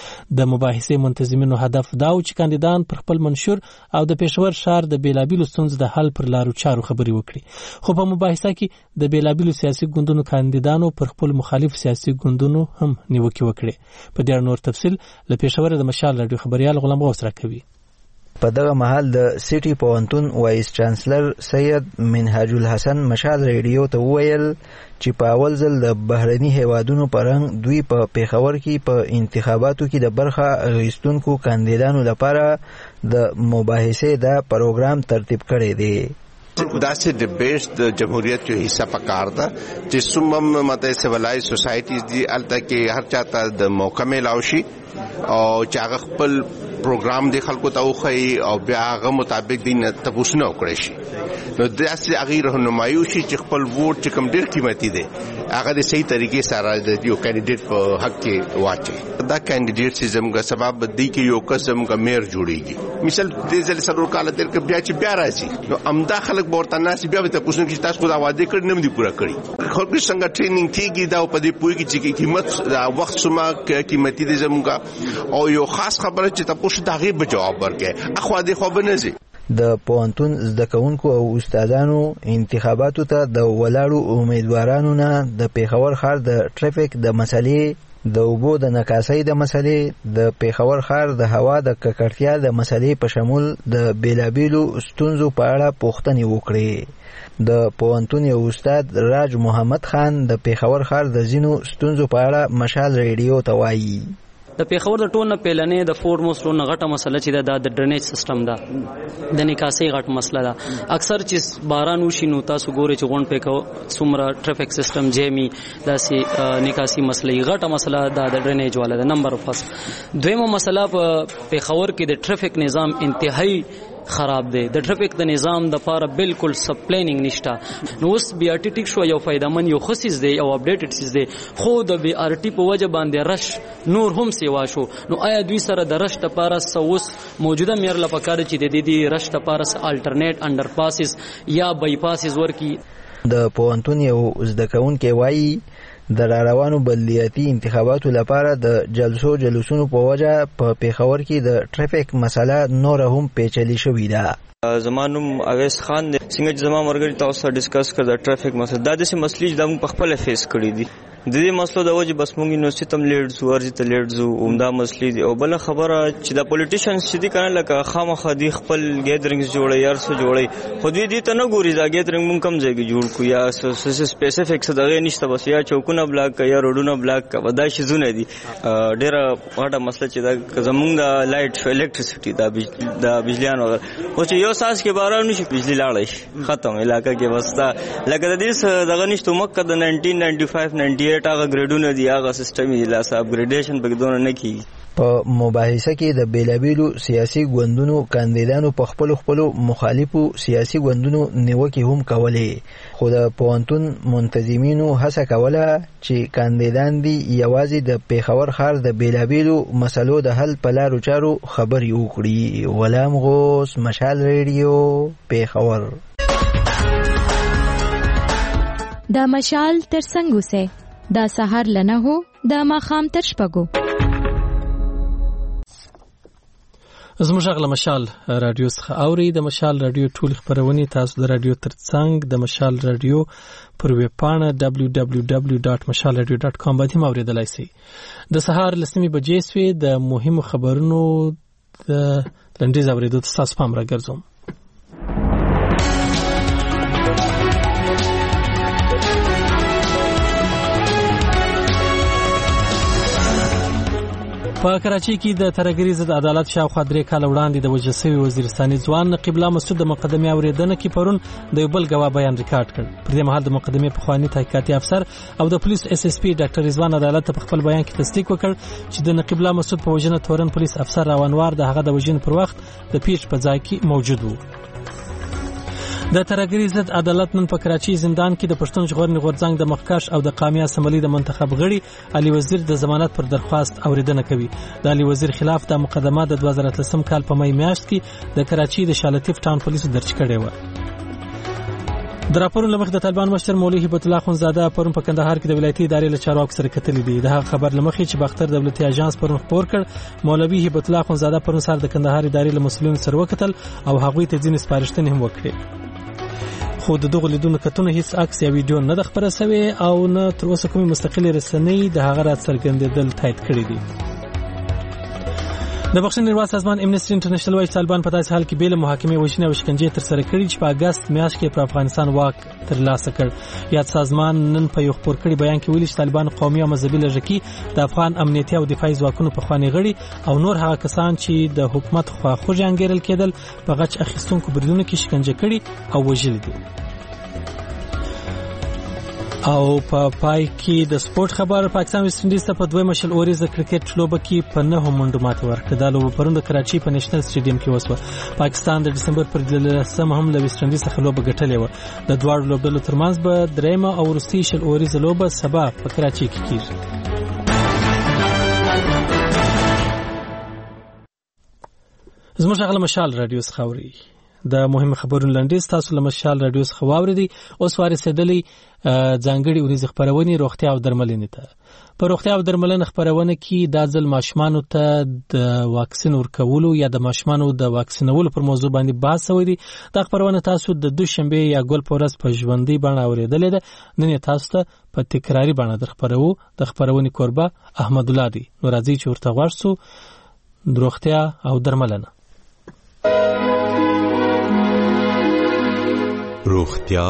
د مباحثې منتظمینو هدف دا و چې کاندیدان پر خپل منشور او د پېښور شهر د بیلابیلو ستونزو د حل پر لارو چارو خبرې وکړي. خو په مباحثه کې د بیلابیلو سیاسي ګوندونو کاندیدانو پر خپل مخالف سیاسي ګوندونو هم نیوکې وکړي. په دې نور تفصیل له پېښور د مشال رادیو خبريال غلام غوث راکوي. په دغه محل د سټي پوهنتون وایس چانسلر سید منهاج الحسن مشال ریډیو ته وویل چې په اول ځل د بهرني هیوادونو پرنګ دوی په پیښور کې په انتخاباتو کې د برخه اخیستونکو کاندیدانو لپاره د مباحثې د پروګرام ترتیب کړی دی. داسې ډیبیټ د جمهوریت یو حصہ پکار ده چې سمم مته سیولای سوسایټیز دي الته کې هر چاته د موقع ملاوي شي او چې هغه خپل پروګرام د خلکو ته وخی او بیا هغه مطابق دین تاسو نه وکړئ شي. نو داسې هغه رهنمایي شي چې خپل ووټ چې کوم ډیر قیمتي دی هغه د صحیح طریقې سره د یو کینډیډیټ په حق کې واچي. دا کینډیډیټ چې زموږ سبب دی کې یو قسم کا میر جوړیږي مثال دې ځل سره کال تر کې بیا چې بیا راځي نو امدا خلک ورته ناس بیا ته پوښتنه چې تاسو خو دا وعده کړی نه دی پورا کړی. خلک څنګه ټریننګ کیږي دا په دې پوي کې چې قیمت دا وخت سما قیمتي دی زموږ او یو خاص خبره چې تاسو ته غیب جواب ورکړي اخو دې خو به نه زی. د پوهنتون زده کوونکو او استادانو انتخاباتو ته د ولاړو امیدوارانو نه د پیښور ښار د ټریفیک د مسلې د اوبو د نکاسۍ د مسلې د پیښور ښار د هوا د ککړتیا د مسلې په شمول د بیلابیلو ستونزو په اړه پوښتنې وکړې. د پوهنتون یو استاد راج محمد خان د پیښور ښار د ځینو ستونزو په اړه مشال ریډیو ته وایي. د پیښور د ټول نه پیلنې د فورموسټ ټول غټه مسله چې دا د ډرینیج سیستم دا د نکاسي غټ مسله ده. اکثر چې باران وشي نو تاسو ګورئ چې غون په څومره ټریفیک سیستم جیمی داسې نکاسي مسله غټه مسله دا د ډرینیج والا ده. نمبر فرست دویمه مسله په پیښور کې د ټریفیک نظام انتهایی خراب دی. د ټریفیک د نظام د پاره بالکل سب پلانینګ نشته. نو اوس بي ار ټي ټیک شو یو فائدمن یو خصیص دی او اپډیټډ سیس دی خو د بي ار ټي په وجه باندې رش نور هم سیوا شو. نو آیا دوی سره د رش لپاره سوس موجوده مېر لپاره چې د دې دې رش لپاره الټرنیټ انډر پاسز یا بای پاسز ورکی. د پوهنتون یو زده کوونکی وایي د روانو بلدیاتي انتخاباتو لپاره د جلسو جلوسونو په وجه په پیښور کې د ټریفیک مسله نور هم پیچلې شوې ده. زمانوم اویس خان د څنګه چې زما مرګري تاسو سره ډیسکس کړ د ټریفیک مسله دا د مسلې د موږ په خپل فیس کړې دي د دې مسلو د وجه بس مونږ یونیورسيټي تم لیډ زو ورځ ته لیډ زو عمده مسلې دي. او بل خبره چې د پولیټیشنز چې دي کنه لکه خامخا دي خپل ګیدرینګز جوړي یار څه جوړي خو دې دې ته نه ګوري دا ګیدرینګ مونږ کم ځای کې جوړ کو یا سپیسیفیکس دغه نشته بس یا چوکونه بلاک یا روډونه بلاک ودا شي زونه دي. ډیره واټه مسله چې دا زمونږ د لایټ شو الکتریسيټي دا د بجلیان وغیرہ او چې یو ساس کې باران نشي بجلی لاړ شي ختم علاقہ کې وستا لکه د دې دغه نشته مکه د نایزده نایزده پنځه نایزده اته هغه ګریډونه دي هغه سیستم یې لاس اپګریډیشن پکې دونه نه کیږي. په مباحثه کې د بیلابیلو سیاسي ګوندونو کاندیدانو په خپل خپل مخالفو سیاسي ګوندونو نیوکې هم کولې خو د پوهنتون منتظمینو هڅه کوله چې کاندیدان دي یوازې د پیښور ښار د بیلابیلو مسلو د حل په لارو چارو خبرې وکړي. غلام غوث، مشال ریډیو، پیښور. دا مشال تر څنګه سه دا سحر لنه هو دا ماخام تر شپګو. زموږ غل مشال رادیو څخه اوري. د مشال رادیو ټول خبرونه تاسو د رادیو ترڅنګ د مشال رادیو پر ویب پاڼه دبلیو دبلیو دبلیو ډاټ مشال رادیو ډاټ کام باندې اوریدلای شئ. د سهار لسمې بجې سوې د مهمو خبرونو د لنډیز اوریدو تاسو پام راګرځوم. په کراچۍ کې د ترهګرۍ ضد عدالت شاوخوا درې کاله وړاندې د وژل شوي وزیرستاني ځوان نقیب الله مسعود د مقدمې اورېدنه کې پرون د یو بل ګواه بیان ریکارډ کړ. پر دې مهال د مقدمې پخواني تحقیقاتي افسر او د پولیس اس اس پی ډاکټر رضوان عدالت په خپل بیان کې تصدیق وکړ چې د نقیب الله مسعود په وژنه تورن پولیس افسر راونوار د هغه د وژنې پر وخت د پیټ په ځای کې موجود و. د ترهګرۍ ضد عدالت نن په کراچۍ زندان کې د پښتون ژغورنې غورځنګ د مخکښ او د قومي اسمبلی د منتخب غړي علي وزیر د ضمانت پر درخواست اوریدنه کوي. د علي وزیر خلاف د مقدمه د دوه زره اتلسم کال په مې میاشت کې د کراچۍ د شالطیف ټاون پولیسو درج کړې و. د راپورونو لمخ د طالبان مشر مولوي هبت الله خونزاده پرون په کندهار کې د ولایتي ادارې له چارواکو سره کتلې دي. د هغه خبر لمخې چې باختر دولتي اژانس پرون خبر کړ مولوي هبت الله خونزاده پرون سره د کندهار ادارې له مسؤلینو سره وکتل او هغوی ته ځینې سپارښتنې هم وکړې. خو د دغه لیدونکو کتونه هیڅ عکس یا ویډیو نه د خبره شوی او نه تر اوسه کومې مستقلې رسنۍ د هغه رات څرګندېدل تایید کړي دي. د بخښنې نړیوال سازمان امنیسټي انټرنیشنل وايي طالبان په داسې حال کې بې له محاکمې وژنې او شکنجې ترسره کړي چې په اګست میاشت کې پر افغانستان واک ترلاسه کړ. یاد سازمان نن په یو خپور کړي بیان کې ویلي چې طالبان قومي او مذهبي لږکي د افغان امنیتي او دفاعي ځواکونو پخواني غړي او نور هغه کسان چې د حکومت خواخوږي انګیرل کېدل په غچ اخیستونکو بریدونو کې شکنجه کړي او وژلي دي. او په پا پای کې د سپورت خبر پاکستان ویسټ انډیز ته په دویمه شل اوریزه کرکټ لوبه کې په نهه منډو ماتې ورکړه. دا لوبه پرون د کراچۍ په نېشنل سټیډیم کې وسوه. پاکستان د ډسمبر پر دولسمه هم له ویسټ انډیز څخه لوبه ګټلې وه. د دواړو لوبډلو ترمنځ به درېیمه او وروستۍ شل اوریزه لوبه سبا په کراچۍ کې کیږي. زموږ غل مشال رادیو څخه اوري. د مهم خبرونو لنډیز تاسو له مشال رادیو څخه واوریدي. اوس وارسېدلې ځانګړي ورځې خبرونه روغتیا او درملنې ته. په روغتیا او درملنې خبرونه کې د ځل ماشومانو ته د واکسین ورکولو یا د ماشومانو د واکسینولو پر موضوع باندې بحث شوی دی. دا خبرونه تاسو د دوشنبه یا ګل پورس په ژوندۍ باندې اوریدلې ده. نن تاسو ته په تکراری باندې درخبرو. د خبرونه قربا احمد الله دی. نو راځي چې ورته ورسو روغتیا او درملنه. روغتیا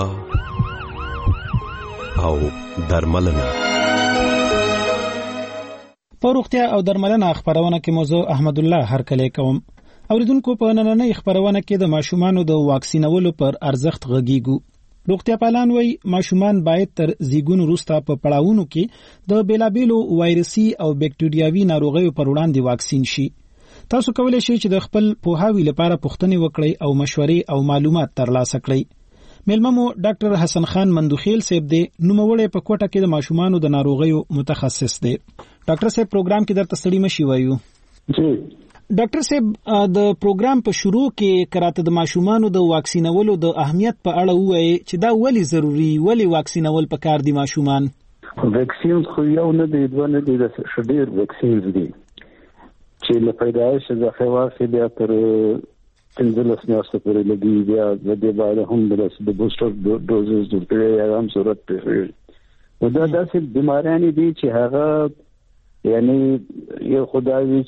او درملنه. په روغتیا او درملنه خبرونه کې موضوع احمد الله هرکلی کوم. اوریدونکو په نننۍ خبرونه کې د ماشومانو د واکسینولو پر ارزښت غږیږو. روغتیا پالان وایي ماشومان باید تر زیږون وروسته په پړاوونو کې د بیلابیلو وایرسي او بکټریاوي ناروغیو پر وړاندې واکسین شي. تاسو کولی شئ چې د خپل پوهاوي لپاره پوښتنې وکړئ او مشورې او معلومات ترلاسه کړئ. ملممو ډاکټر حسن خان مندوخیل صاحب دی نوموړی په کوټه کې د ماشومانو د ناروغیو متخصص دی. ډاکټر صاحب پروګرام کې درته ستړي مشي وایو. جی ډاکټر صاحب د پروګرام په شروع کې کراته د ماشومانو د واکسینولو د اهمیت په اړه وایي چې دا ولې ضروری ولې واکسینول پکار دي ماشومان. ویکسین خو یو نه دی دوه نه دی د شډیر ویکسین دي چې له پیدایش څخه واخې بیا تر پنځلس میاشتې پورې لګي. بیا د دې باندې هم د بوستر ډوزز ورکړي یا هم صورت په دا داسې بیماریان دي چې هغه یعنی یو خدای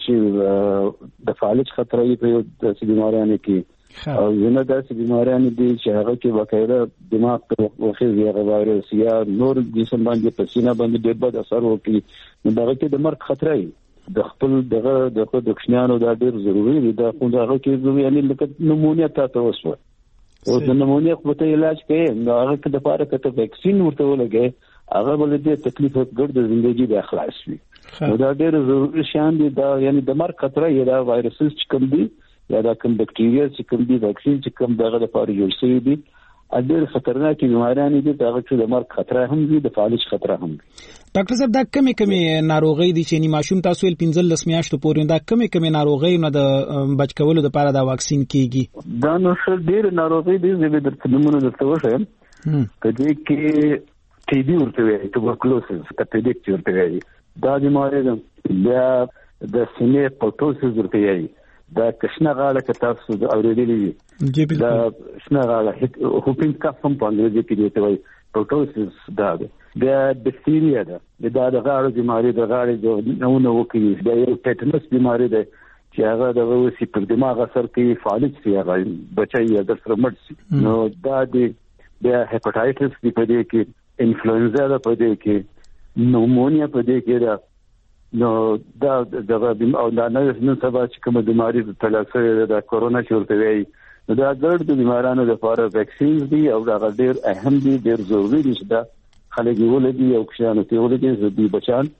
چې د فالج خطر یې په داسې بیماریان کې او ینه داسې بیماریان دي چې هغه کې باقاعده دماغ ته وخت یې غوایرس یا نور جسم باندې پسینه باندې ډېر بد اثر وکړي نو دا کې د مرګ خطر دی د خپل دغه د دښمنانو دا ډېر ضروری دی دا خو هغه کې یعنی لکه نمونیا تاسو وسو او د نمونیا په ته علاج کوي نو هغه کې د پاره کته ویکسین ورته ولګي هغه بل دې تکلیف ګرد د ژوندۍ د اخلاص وي دا ډېر ضروري شان دي دا یعنی د مرګ خطر یې دا وایرس چې کوم دي یا دا کوم بکټیریا چې کوم دي ویکسین چې کوم دغه لپاره جوړ شوی دي ډېر خطرناک بیماریان دي دا چې د مرګ خطر هم دي د فالج خطر هم دي. ډاکټر صاحب دا کمی کمی ناروغي دي چې ماشوم تاسو ول پنځلس میاشتو پورې دا کمی کمی ناروغي نه د بچ کولو لپاره دا واکسین کیږي دا نو څه ډېر ناروغي دي چې د نمونه درته وښیم په دې کې ټي بي ورته وي توبرکلوسس اپیډیک ورته وي دا بیماری ده بیا د سینې پټوسس ورته وي دا کښنه غاړه که تاسو د اورېدلې دا کښنه غاړه هوپینګ کف هم په انګریزي کې دی ته وایي پروټوسس دا ده بیا ډکتیریا ده دا د غاړو بیماري د غاړې نمونه وکړي دا یو ټیټنس بیماري ده چې هغه د وسی پر دماغ اثر کوي فالج سي هغه بچي یا د سره مړ شي نو دا د بیا هپاتایټس دی په دې کې انفلوئنزا ده په دې کې نومونیا په دې کې ده نو دا دغه او دا نه نن سبا چې کومه بیماری د تلاسه د کورونا چورته وي نو دا ګرد د بیمارانو لپاره ویکسین دي او دا ډېر اهم دي ډېر ضروری دي چې دا خلک یې ولدي او کښانو ته ولدي چې دوی بچان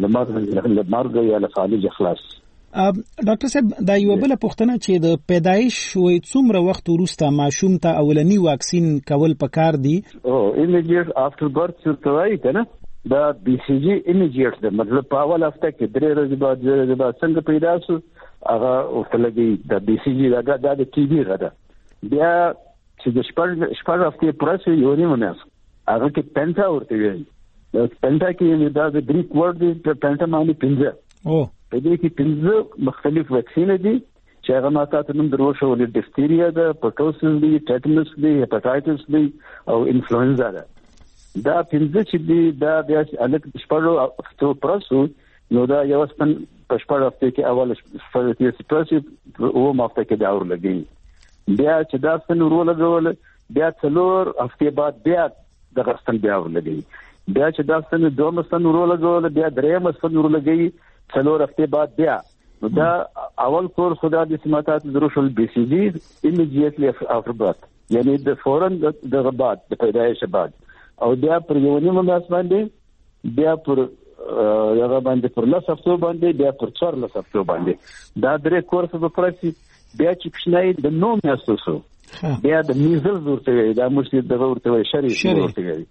لمر لمرګ یا لفالج اخلاص. ډاکټر صاحب دا یو بل پوښتنه چې د پیدایش وې څومره وخت وروسته ماشوم ته اولنی واکسین کول پکار دي؟ او ایمیډیټ افټر برث څه وایي کنه دا بي سي جي ایمیډیټ ده مطلب په اول هفته کې درې ورځې بعد درې ورځې بعد څنګه پیدا شو هغه ورته لګي د بي سي جي دا د ټي بي غدا بیا چې د شپږ شپږ هفتې پرسه یو نیمه میاشت هغه کې پنټا ورته وي دا پنټا کې دا د گریک ورډ دی پنټا معنی پنځه او په دې کې پنځه مختلف ویکسین دي چې هغه ماته ته نوم دروښه ولې ډیفتیریا ده پټوسس دی ټیټنس دی هپاتایټس دی او انفلوئنزا ده دا پنځه چې دی دا بیا الک شپږو هفتو پرسو نو دا یو ستن په شپږ هفته کې اول شپږ هفته پرسو او مافته کې دا ور لګي بیا چې دا ستن ور لګول بیا څلور هفته بعد بیا د غستن بیا ور لګي بیا چې دا ستن دوه ستن ور لګول بیا دریم ستن ور لګي څلور هفته بعد بیا نو دا اول کور خدا د سماتات دروشل بي سي جي ایمیډیټلی افټر برث یعنی د فورن د بعد د پیدایش بعد او بیا پر یو نیمه میاشت باندې بیا پر هغه باندې پر لس هفتو باندې بیا پر څوار لس هفتو باندې دا درې کورس په پرسي بیا چې کښنای د نو میاشتو سو بیا د میزلز ورته وي دا مشت د ورته وي شری ورته وي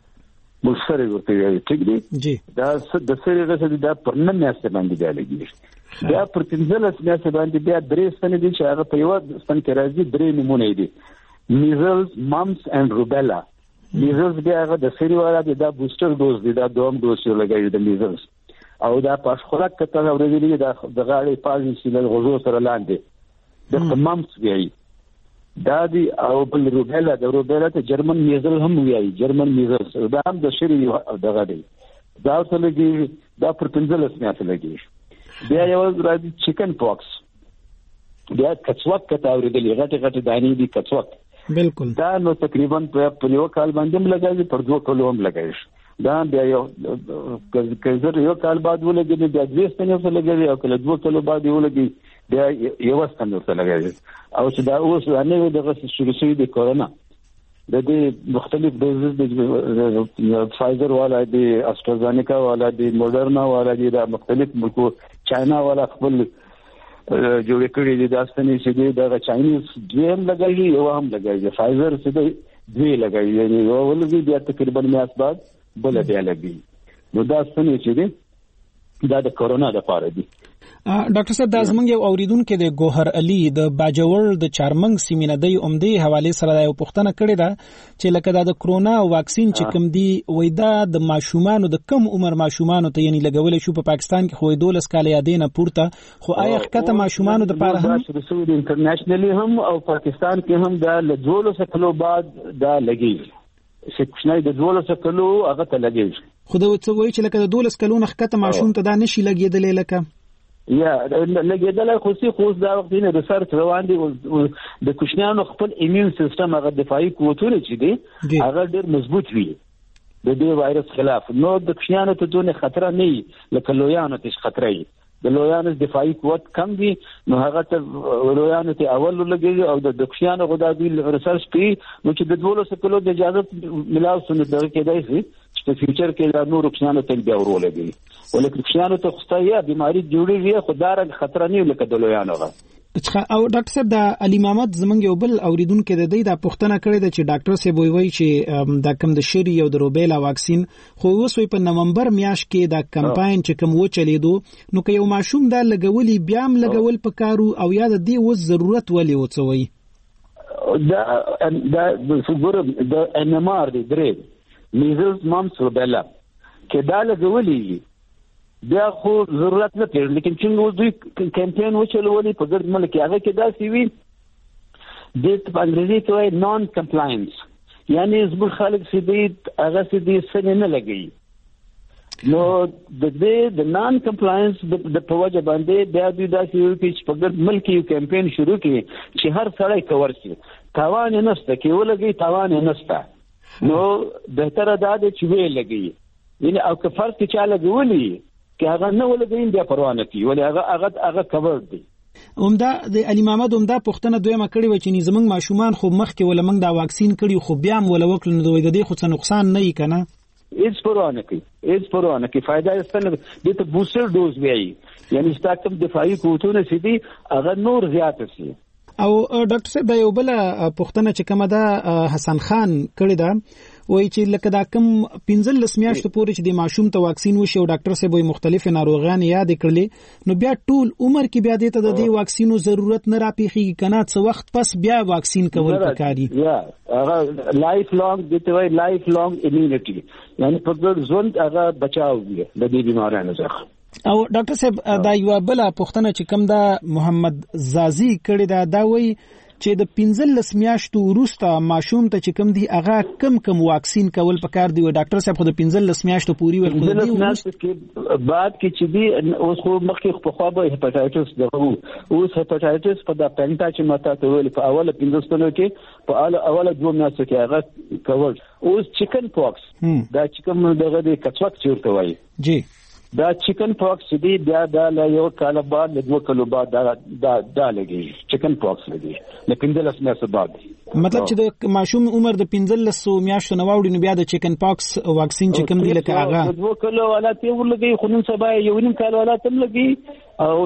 مشتری ورته وي ټیک دی جی دا د سری غسه دا پر نه میاشت باندې دی لګي بیا پر پنځلس میاشت باندې بیا درې سنې دي چې هغه په یو سن کې راځي درې نمونه دي میزلز مامس اند روبیلا میزلز بیا هغه د سری والا دی دا بوستر ډوز دی دا دوم ډوز یو لګوي د میزلز او دا پاس خوراک کته اورېدلی دا د غاړې پازي چې د غوزو سره لاندې د مامس ویي دا دی او بل روبیلا د روبیلا ته جرمن میزل هم ویي جرمن میزلز دا هم د سری دغه دی دا څه لګي دا پر پنځلس میاشتې لګي بیا یو راځي چیکن پاکس بیا کڅوک کته اورېدلی غټه غټه دانی دي کڅوک بالکل دا نو تقریبا په یو کال باندې هم لګایي پر دوه کلو هم لګایي دا بیا یو کزر یو کال بعد ولګي بیا دوه ستنې ورته لګوي او کله دوه کلو بعد یو لګي بیا یو ستنې ورته لګوي او چې دا اوس نه دغه شروع شوی د کورونا د دې مختلف ډوزز د فایزر والا دی استرازینیکا والا دی موډرنا والا دی دا مختلف ملکو چاینا والا خپل جوړ کړی دي دا ستنې چې دی دا چاینیز دویم لګایي یو هم لګایي فایزر چې دی دوی لګایي یعنی یو ولګي بیا تقریبا میاس بعد بل بیا لګي نو دا ستنې چې دی دا د کورونا د پاره دی. ډاکټر صاحب دا زمونږ یو اوریدونکو د ګوهر علي د باجوړ د چارمنګ سیمینه د عمدې حواله سره یو پوښتنه کړې ده چې لکه دا د کرونا واکسین چې کوم دی وای دا د ماشومان د کم عمر ماشومان ته یعنی لګول شو په پاکستان کې خو دولس کال یادینه پورته خو آیا حقیقت ماشومان د پاره هم رسول انټرنیشنلی هم او پاکستان کې هم دا له دولس کلو بعد دا لګي چې کوښنه د دولس کلو هغه ته لګي خو دا څه وایي چې لکه د دولس کلونو ښکته ماشوم ته دا نشي لګېدلی لکه یا لګېدلی خو سي خو دا وخت نه ریسرچ روان دي د کوچنیانو خپل ایمیون سیستم هغه دفاعي قوتونه چې دي هغه ډېر مضبوط وي د دې وایرس خلاف. نو د کوچنیانو ته دونه خطر نه وي لکه لویانو ته خطر وي. د لویانو دفاعي قوت کم وي نو هغه ته لویانو ته اول لګي او د کوچنیانو غوډا دی ریسرچ کوي نو چې د دولس کلو د اجازه ملاو سن دغه کېدای شي چې په فیوچر کې دا نور کوچنیانو ته بیا ورولګي ولکه کوچنیانو ته خصایه بیماری جوړیږي خو دا رنګ خطر نه لکه د لویانو غو. او ډاکټر صاحب د علي محمد زمنګ یو بل اوریدونکو د دې د پښتنه کړې ده چې ډاکټر صاحب وایي چې د کم د شری او د روبیلا واکسین خو اوس په نومبر میاشت کې د کمپاین چې کوم و چلیدو نو که یو ماشوم دا لګولي بیا هم لګول پکارو او یا د دې و ضرورت ولې وڅوي دا دا د صبر د ان ام ار دی درې میزلز مامس روبیلا کې دا لګولي بیا خو ضرورت نه پیږي لیکن څنګه دوی کمپاین وچلولې په ګرد ملک هغه کې دا سی وی د په انګریزي کې وایي نون کمپلاینس یعنی زبر خلک سیدي هغه سیدي سن نه لګي نو د دې د نون کمپلاینس د په وجه باندې بیا دوی دا سی وی چې په ګرد ملک یو کمپاین شروع کړي چې هر سړی کور شي تاوان نه نشته کې ولګي تاوان نه نشته نو بهتره دا دی چې وی لګي یعنی او که فرق چې لګولي که هغه نه ولګین بیا پروا نه کوي ولې هغه هغه هغه کور دی. عمده د علي محمد عمده پښتنه دویمه کړی و چې زمنګ ماشومان خو مخکې ولا موږ دا واکسین کړی خو بیا هم ولا وکړو نو د دې خو څه نقصان نه یې کنه هیڅ پروا نه کوي هیڅ پروا نه کوي فائدہ یې ستنه د ته بوستر ډوز وایي یعنی ستاسو دفاعي قوتونه سي هغه نور زیات شي. او ډاکټر صاحب دا یو بل پښتنه چې کومه ده حسن خان کړی ده وایي چې لکه دا کم پنځلس میاشتو پورې چې د ماشوم ته واکسین وشي او ډاکټر صاحب یې مختلف ناروغان یاد کړلې نو بیا ټول عمر کې بیا دې ته د دې واکسینو ضرورت نه راپېښیږي کنه څه وخت پس بیا واکسین کول پکاري یا هغه لایف لانګ د ته وایي لایف لانګ امیونټي یعنی په ګر ژوند هغه بچاو دی د دې بیماریانو څخه. او ډاکټر صاحب دا یو بل پښتنه چې کوم دا محمد زازي کړی دا دا وایي چې د پنځلس میاشتو وروسته ماشوم ته چې کوم دی هغه کم کم واکسین کول پکار دی او ډاکټر صاحب خو د پنځلس میاشتو پوری ورکړي دی پنځلس کې بعد کې چې دی اوس خو مخکې په خوا به هپاتایټس دغه اوس هپاتایټس په د پنټا چې ماته ته ویل په اوله پنځلس کلو کې په اوله دوه میاشتو کې هغه کول اوس چیکن پاکس دا چې کوم دغه د کڅوک چورته وایي جی دا چیکن پاکس دی بیا دا له یو کال بعد له دوه کلو بعد دا دا دا لګي چیکن پاکس لګي له پنځلس میاشتو بعد مطلب چې د ماشوم عمر د پنځلس میاشتو نه واوړي نو بیا د چیکن پاکس واکسین چې کوم دی لکه هغه دوه کلو ولا تی ولګي خو نن سبا یو نیم کال ولا تم لګي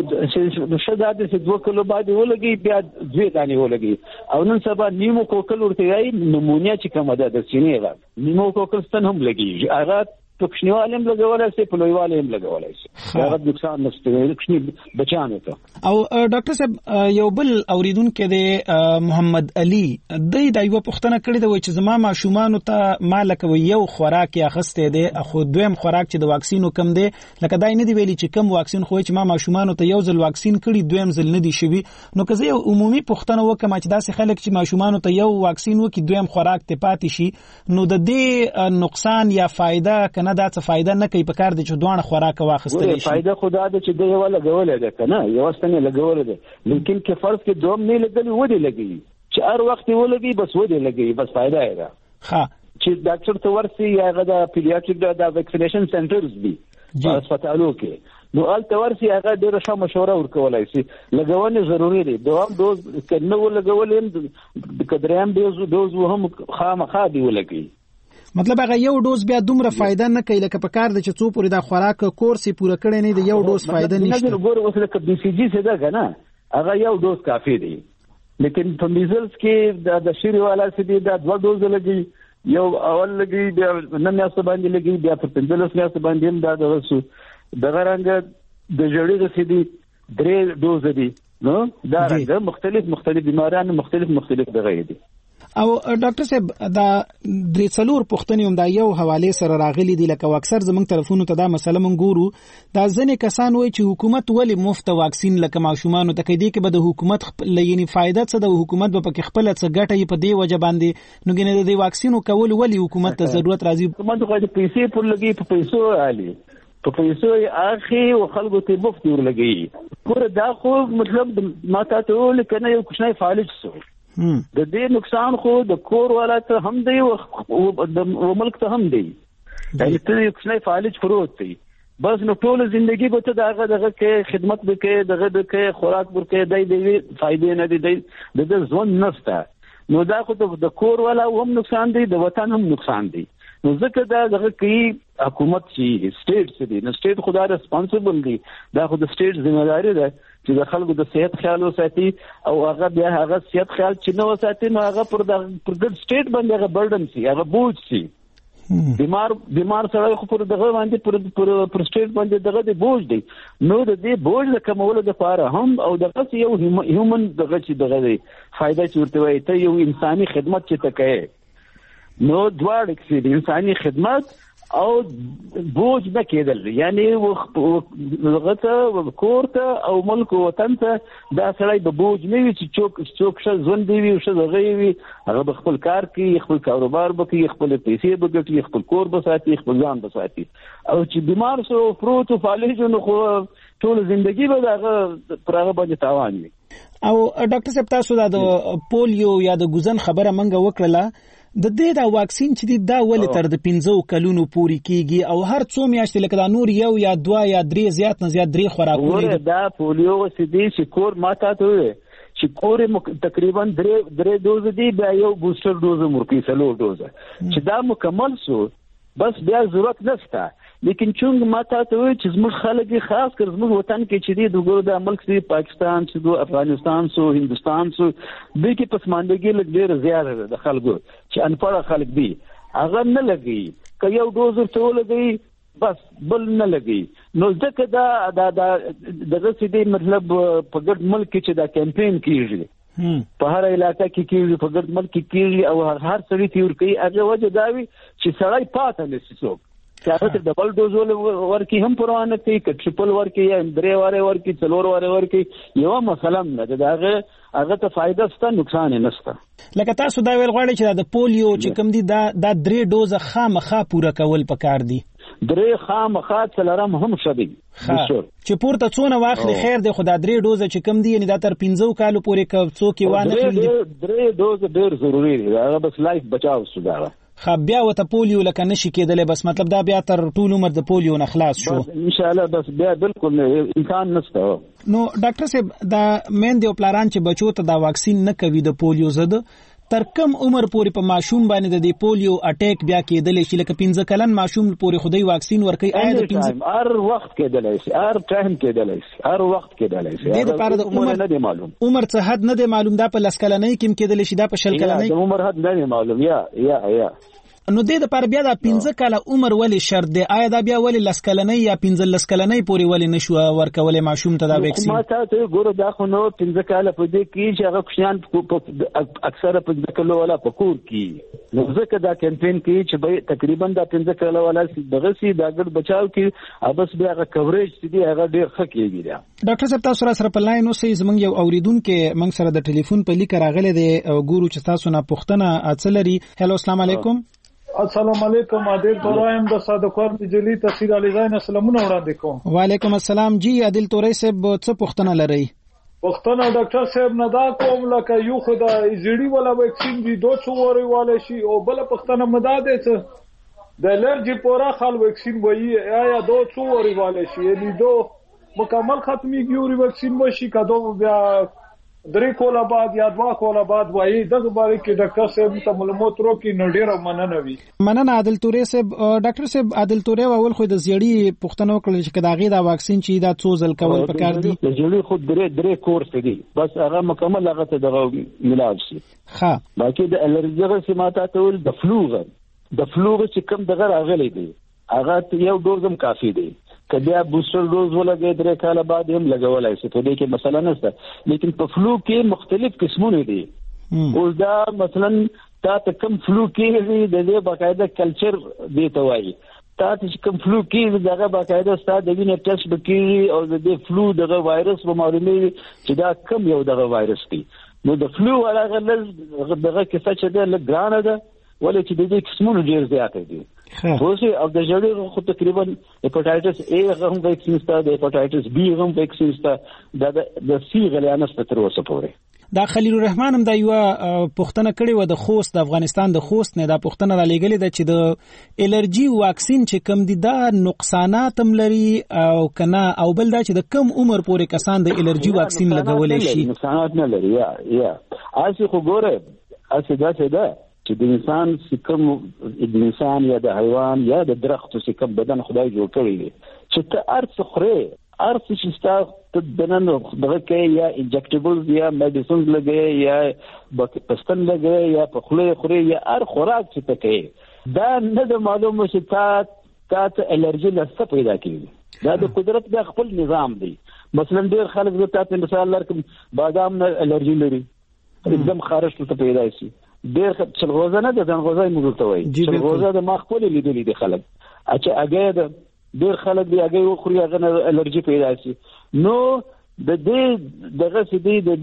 او شدا د دوه کلو بعد ولګي بیا دوه دانی ولګي او نن سبا نیمو کوکل ورته یې نمونیا چې کومه ده د سینې غا نیمو کوکل ستن هم لګي هغه پښنیوالم لګولای شي په لویوالم لګولای شي هغه نقصان نشته پښنی بچانه ته. او ډاکټر صاحب یو بل اوریدونکو د محمد علي د دایو پښتنه کړی دی چې زما ماشومان ته مالک یو خوراک اخسته دی خو دویم خوراک چې د واکسینو کم دی لکه دای نه دی ویلي چې کم واکسین خو چې ما ماشومان ته یو ځل واکسین کړی دویم ځل نه دی شوی نو که زه یو عمومي پښتنه وکم چې داسې خلک چې ماشومان ته یو واکسین وکي دویم خوراک ته پاتې شي نو د دې نقصان یا فائدہ نه دا څه فائدہ نه کوي په کار دي چې دوه خوراک واخستل شي فائدہ خدا دې چې دی ولا غولې ده کنه یو ستنه لګولې ده لیکن کې فرض کې دوم نه لګلې ودی لګي چې هر وخت ولګي بس ودی لګي بس فائدہ یې ده ها چې ډاکټر ته ورسي یا غدا پیډیاټریک دا ویکسینیشن سنټرز دي په هسپتالو کې نو ال تورسي هغه ډیره ښه مشوره ورکولای شي لګونه ضروری دی دوام دوز کنه ولګولې د کدرام دوز دوز هم خامخا دی ولګي مطلب هغه یو ډوز بیا دومره فائدہ نه کوي لکه په کار د چې څو پورې دا خوراک کورس پوره کړي نه دی یو ډوز فائدہ نشته نه ګور اوس لکه بي سي جي څه ده کنه هغه یو ډوز کافي دی لیکن په میزلز کې د شری والا سي دا دوه ډوز لګي یو اول لګي بیا نه میاشت باندې لګي بیا په پنځلس میاشت باندې دا د وسو دغه رنګ د جوړې د سي دي درې ډوز دي نو دا رنګ مختلف مختلف بیماریان مختلف مختلف دغه دي. او ډاکټر صاحب دا درې څلور پوښتنې هم دا یو حواله سره راغلي دي، لکه اکثر زموږ طرفونو ته دا مسله مونږ ګورو، دا ځنې کسان وایي چې حکومت ولې مفت واکسین لکه ماشومان ته کوي، کې به د حکومت یعنی فائدہ څه د حکومت به پکې خپل څه ګټه په دې وجه باندې، نو ګنې د واکسینو کول ولې حکومت ته ضرورت راځي؟ حکومت خو د پیسې پر لګي، په پیسو علي په پیسو اخی او خلکو ته مفت ورلګي، ګوره دا خو مطلب ما ته ټول کنه یو کوچنی فالج سو د دې نقصان خو د کور والا ته هم دی او د ملک ته هم دی، یعنی ته یو کوچنی فالج پروت دی، بس نو ټول ژوندۍ به ته دغه دغه کې خدمت وکړي، دغه د کې خوراک ورکړي، دای دی فائدې نه دی، د ځوان نشته، نو دا خو د کور والا هم نقصان دی، د وطن هم نقصان دی. نو ځکه دا دغه کې حکومت چې سټیټ څه دی، نو سټیټ خو دا ریسپانسیبل دی، دا خو د سټیټ ذمہداري ده چې د خلکو د صحت خیال وساتي، او هغه بیا هغه صحت خیال چې نه وساتي نو هغه پر د پر ګډ سټیټ باندې هغه برډن سي، هغه بوج سي، بیمار بیمار سره خو پر دغه باندې پر پر پر سټیټ باندې دغه د بوج دی، نو د دې بوج د کمولو لپاره هم او دغه یو هیومن دغه چې دغه دی فائدہ چې ورته وایي ته یو انساني خدمت چې ته کوي، نو دواړه کې د انساني خدمت او بوج نه کېدل، یعنی هغه ته کور ته او ملک وطن ته دا سړی به بوج نه وي چې څوک څوک ښه ژوند دی وي ښه دغه وي، هغه به خپل کار کوي، خپل کاروبار به کوي، خپل پیسې به ګټي، خپل کور به ساتي، خپل ځان به ساتي، او چې بیمار سو پروت او فالج نو خو ټول ژوندۍ به دغه پر هغه باندې تاوان وي. او ډاکټر صاحب تاسو دا د پولیو یا د ګوزن خبره منګه وکړه، د دې دا واکسین چې دی دا ولې تر د پنځو کلونو پورې کیږي او هر څو میاشتې لکه دا نور یو یا دوه یا درې زیات نه زیات درې خوراکونه دي؟ دا پولیو سدي چې کور ماته ته چې کور تقریبا درې درې دوز دي، بیا یو بوستر دوز مرکی سلو دوز چې دا مکمل سو بس بیا ضرورت نشته، لیکن چونګ ماته ته وي چې زموږ خلک خاص کر زموږ وطن کې چې دی دغه د ملک دی پاکستان چې دو افغانستان سو هندستان سو د کې پسماندګي لږ ډیر زیاته ده د خلکو چې انپړه خلک دي، هغه نه لګي که یو دوز ورته ولګي بس بل نه لګي، نو ځکه دا دا دغه څه دی مطلب په ګډ ملک کې چې دا کمپاین کیږي، په هر علاقه کې کیږي، په ګډ ملک کې کیږي، او هر سړی تیر کوي، هغه وجه دا وي چې سړی پاتې نشي څوک چې هغه ته ډبل ډوز ورکی هم پروا نه کوي، که ټریپل ورکی یا درې واره ورکی څلور واره ورکی، یو مسله نه ده، هغه هغه ته فائدہ شته نقصان نه شته. لکه تاسو دا ویل غواړئ چې د پولیو چې کوم دي دا دا درې ډوز خامخا پوره کول پکار دي؟ درې خامخا څلورم هم شدي چې پورته څونه واخلي خیر دی، خو دا درې ډوز چې کوم دي یعنی دا تر پنځو کالو پورې که څوک یې وانه خلي درې ډوز ډیر ضروری دی، هغه بس لایف بچاو شو دا خا بیا وته پولیو لکه نشي کېدلې، بس مطلب دا بیا تر ټول عمر د پولیو نه خلاص شو ان شاء الله، بس بیا بالکل امکان نشته. نو ډاکټر صاحب دا مین دی پلاران چې بچو ته دا واکسین نه کوي د پولیو ضد، تر کم عمر پورې په ماشوم باندې د پولیو اٹیک بیا کېدلی شي؟ لکه پنځه کلن ماشوم پورې خدای واکسین ورکوي، آیا د پنځه هر وخت کېدلی شي، هر ټایم کېدلی شي، هر وخت کېدلی شي، د لپاره د عمر نه دی معلوم، عمر څه حد نه دی معلوم، دا په لس کلنۍ کې کېدلی شي، دا په شل کلنۍ د عمر حد نه دی معلوم. یا یا یا نو د دې لپاره بیا دا پنځه کاله عمر ولې شرط دی؟ آیا دا بیا ولې لس کلنۍ یا پنځه لس کلنۍ پورې ولې نشو ورکولای ماشوم ته دا واکسین؟ ما ته ګوره دا خو نو پنځه کاله په دې کې چې هغه کوشان اکثره پنځه کاله ولا په کور کې، نو ځکه دا کمپاین کې چې تقریبا دا پنځه کاله ولا دغه سي دا ګډ بچاو کې اوبس بیا هغه کوریج چې دی هغه ډیر ښه کېږي. ډاکټر صاحب تاسو سره په لاین اوسئ، زمونږ یو اوریدونکو موږ سره د ټلیفون په لیک راغلی دی، ګورو چې تاسو نه پوښتنه اڅلري. هلو السلام علیکم. السلام علیکم، عادل تورایم د صادقور بجلی تحصیل علی زاین سلامونه وړاندې کوم. وعلیکم السلام. جی عادل تورای صاحب څه پوښتنه لرئ؟ پوښتنه ډاکټر صاحب نه دا کوم لکه یو خدا ایزړی ولا ویکسین دی دو څوري والے شي، او بل پوښتنه مدا ده چې د الرجی پورا خال ویکسین وایي آیا دو څوري والے شي، یعنی دو مکمل ختمي ګوري ویکسین وشي کدو بیا درې کوله بعد یا دوا کوله بعد وایي دغه باره کې ډاکټر صاحب ته معلومات ورکړي نو ډیره مننه وي. مننه عادل تورې صاحب. ډاکټر صاحب عادل تورې اول خو د زیړی پوښتنه وکړه چې کداغي دا واکسین چې دا څو ځل کول پکار دي؟ د زیړی خو درې درې کورس دي، بس هغه مکمل هغه ته دغه ملاج شي. ها باقي د الرجیغه سماته ټول د فلوغ د فلوغ چې کوم دغه راغلي دي هغه یو ډوزم کافي دی، که بیا بوستر ډوز ولګي درې کاله بعد هم لګولای شي، په دې کې مسله نشته. لیکن په فلو کې مختلف قسمونه دي، اوس دا مثلا تا ته کم فلو کېږي د دې باقاعده کلچر دی ته وایي تا ته کم فلو کېږي دغه باقاعده ستا د وینې ټیسټ به کېږي او د دې فلو دغه وایرس به معلومېږي چې دا کم یو دغه وایرس دی. نو د فلو هغه لږ دغه کیسه چې ده لږ ګرانه ده ولې چې د دې قسمونه ډېر زیاته دي. اوس او د ژړې خو تقریبا هیپاټایټس ای هغه هم ویکسین شته د هیپاټایټس بی هم ویکسین شته د سی غلیانس په تر اوسه پورې. دا خلیل الرحمن هم دا یو پوښتنه کړې و د خوست د افغانستان د خوست نه دا پوښتنه را لېږلې ده چې د الرجی واکسین چې کم دي دا نقصانات هم لري او کنه او بل دا چې د کم عمر پورې کسان د الرجی واکسین لګولې شي. نقصانات نه لري یا یا اسی خو ګوره اسی دا څه ده چې د انسان سکم د انسان یا د حیوان یا د درخت سکم بدن خدای جوړ کړی دی چې ته ارڅ خوري ارڅ چې ستا بدن دغه کې یا انجکټیبلز یا میډیسنز لګي یا پستن لګي یا په خوله خوري یا ار خوراک چې ته کوي دا نه د معلومه چې تا ته الرجی لسته پیدا کیږي دا د قدرت د خپل نظام دی. مثلا ډیر خلک د تاسو مثال لرم بادام نه الرجی لري एकदम خارش ته پیدا شي ډیر چلغوزه نه د ځنغوزه موږ ته وایي چلغوزه د ما خپل لیدلې دي خلک اچھا هغه د ډیر خلک دی هغه خوري هغه نه الرجی پیدا شي. نو د دې دغه سدي د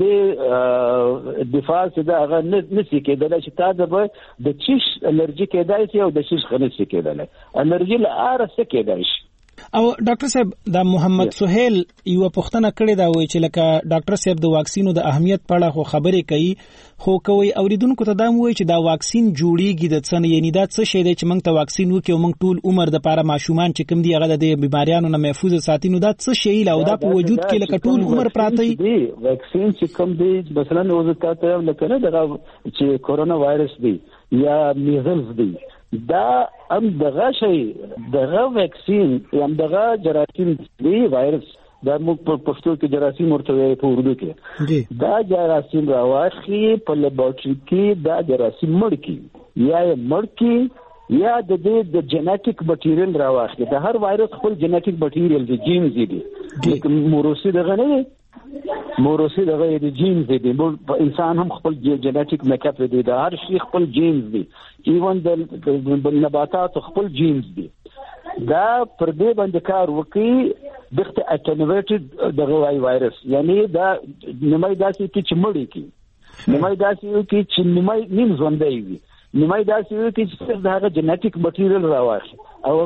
دې دفاع سده هغه نسی کېدل چې تاسو به د چیش الرجی کېدای شي او د چیش خنث کېدل الرجی لاره څه کېدای شي. او ډاکټر صاحب دا محمد سہیل یو پوښتنه کړې دا وایي چې لکه ډاکټر صاحب د واکسینو د اهمیت په اړه خو خبرې کوي خو کوي اوریدونکو ته دا وایي چې دا واکسین جوړیږي د څه نه یعنی دا څه شی دی چې موږ ته واکسین وکړو موږ ټول عمر د پاره ماشومان چې کوم دی هغه د بیماریانو نه محفوظ ساتي نو دا څه شی لا او دا په وجود کې لکه ټول عمر پراته دی واکسین چې کوم دی مثلا وزته ته لکه دا چې کورونا وایرس دی یا میزلز دی دا هم دغه شی دغه ویکسین هم دغه جراثیم دی وایرس دا موږ په پښتو کې جراثیم ورته وایي په اردو کې دا جراثیم راوخی په لیبارټری کې دا جراثیم مړ کی یا مړ کی یا د دې د جنیټیک مټیریل راوخی د هر وایرس خپل جنیټیک مټیریل دی جینز دی لیکن موروثي دغه نه دی موروثي دغه د جینز دی انسان هم خپل جنیټیک میک اپ دی دا هر شي خپل جینز دی ایون د نباتات خپل جینز دی دا پر دې باندې کار وکړي دغه اټنویټډ دغه وایرس یعنی دا نمای داسې کې چې مړی کی نمای داسې کې چې نمای نیم ژوندۍ وي نمای داسې کې چې دغه جنیټیک مټیریل راوړي او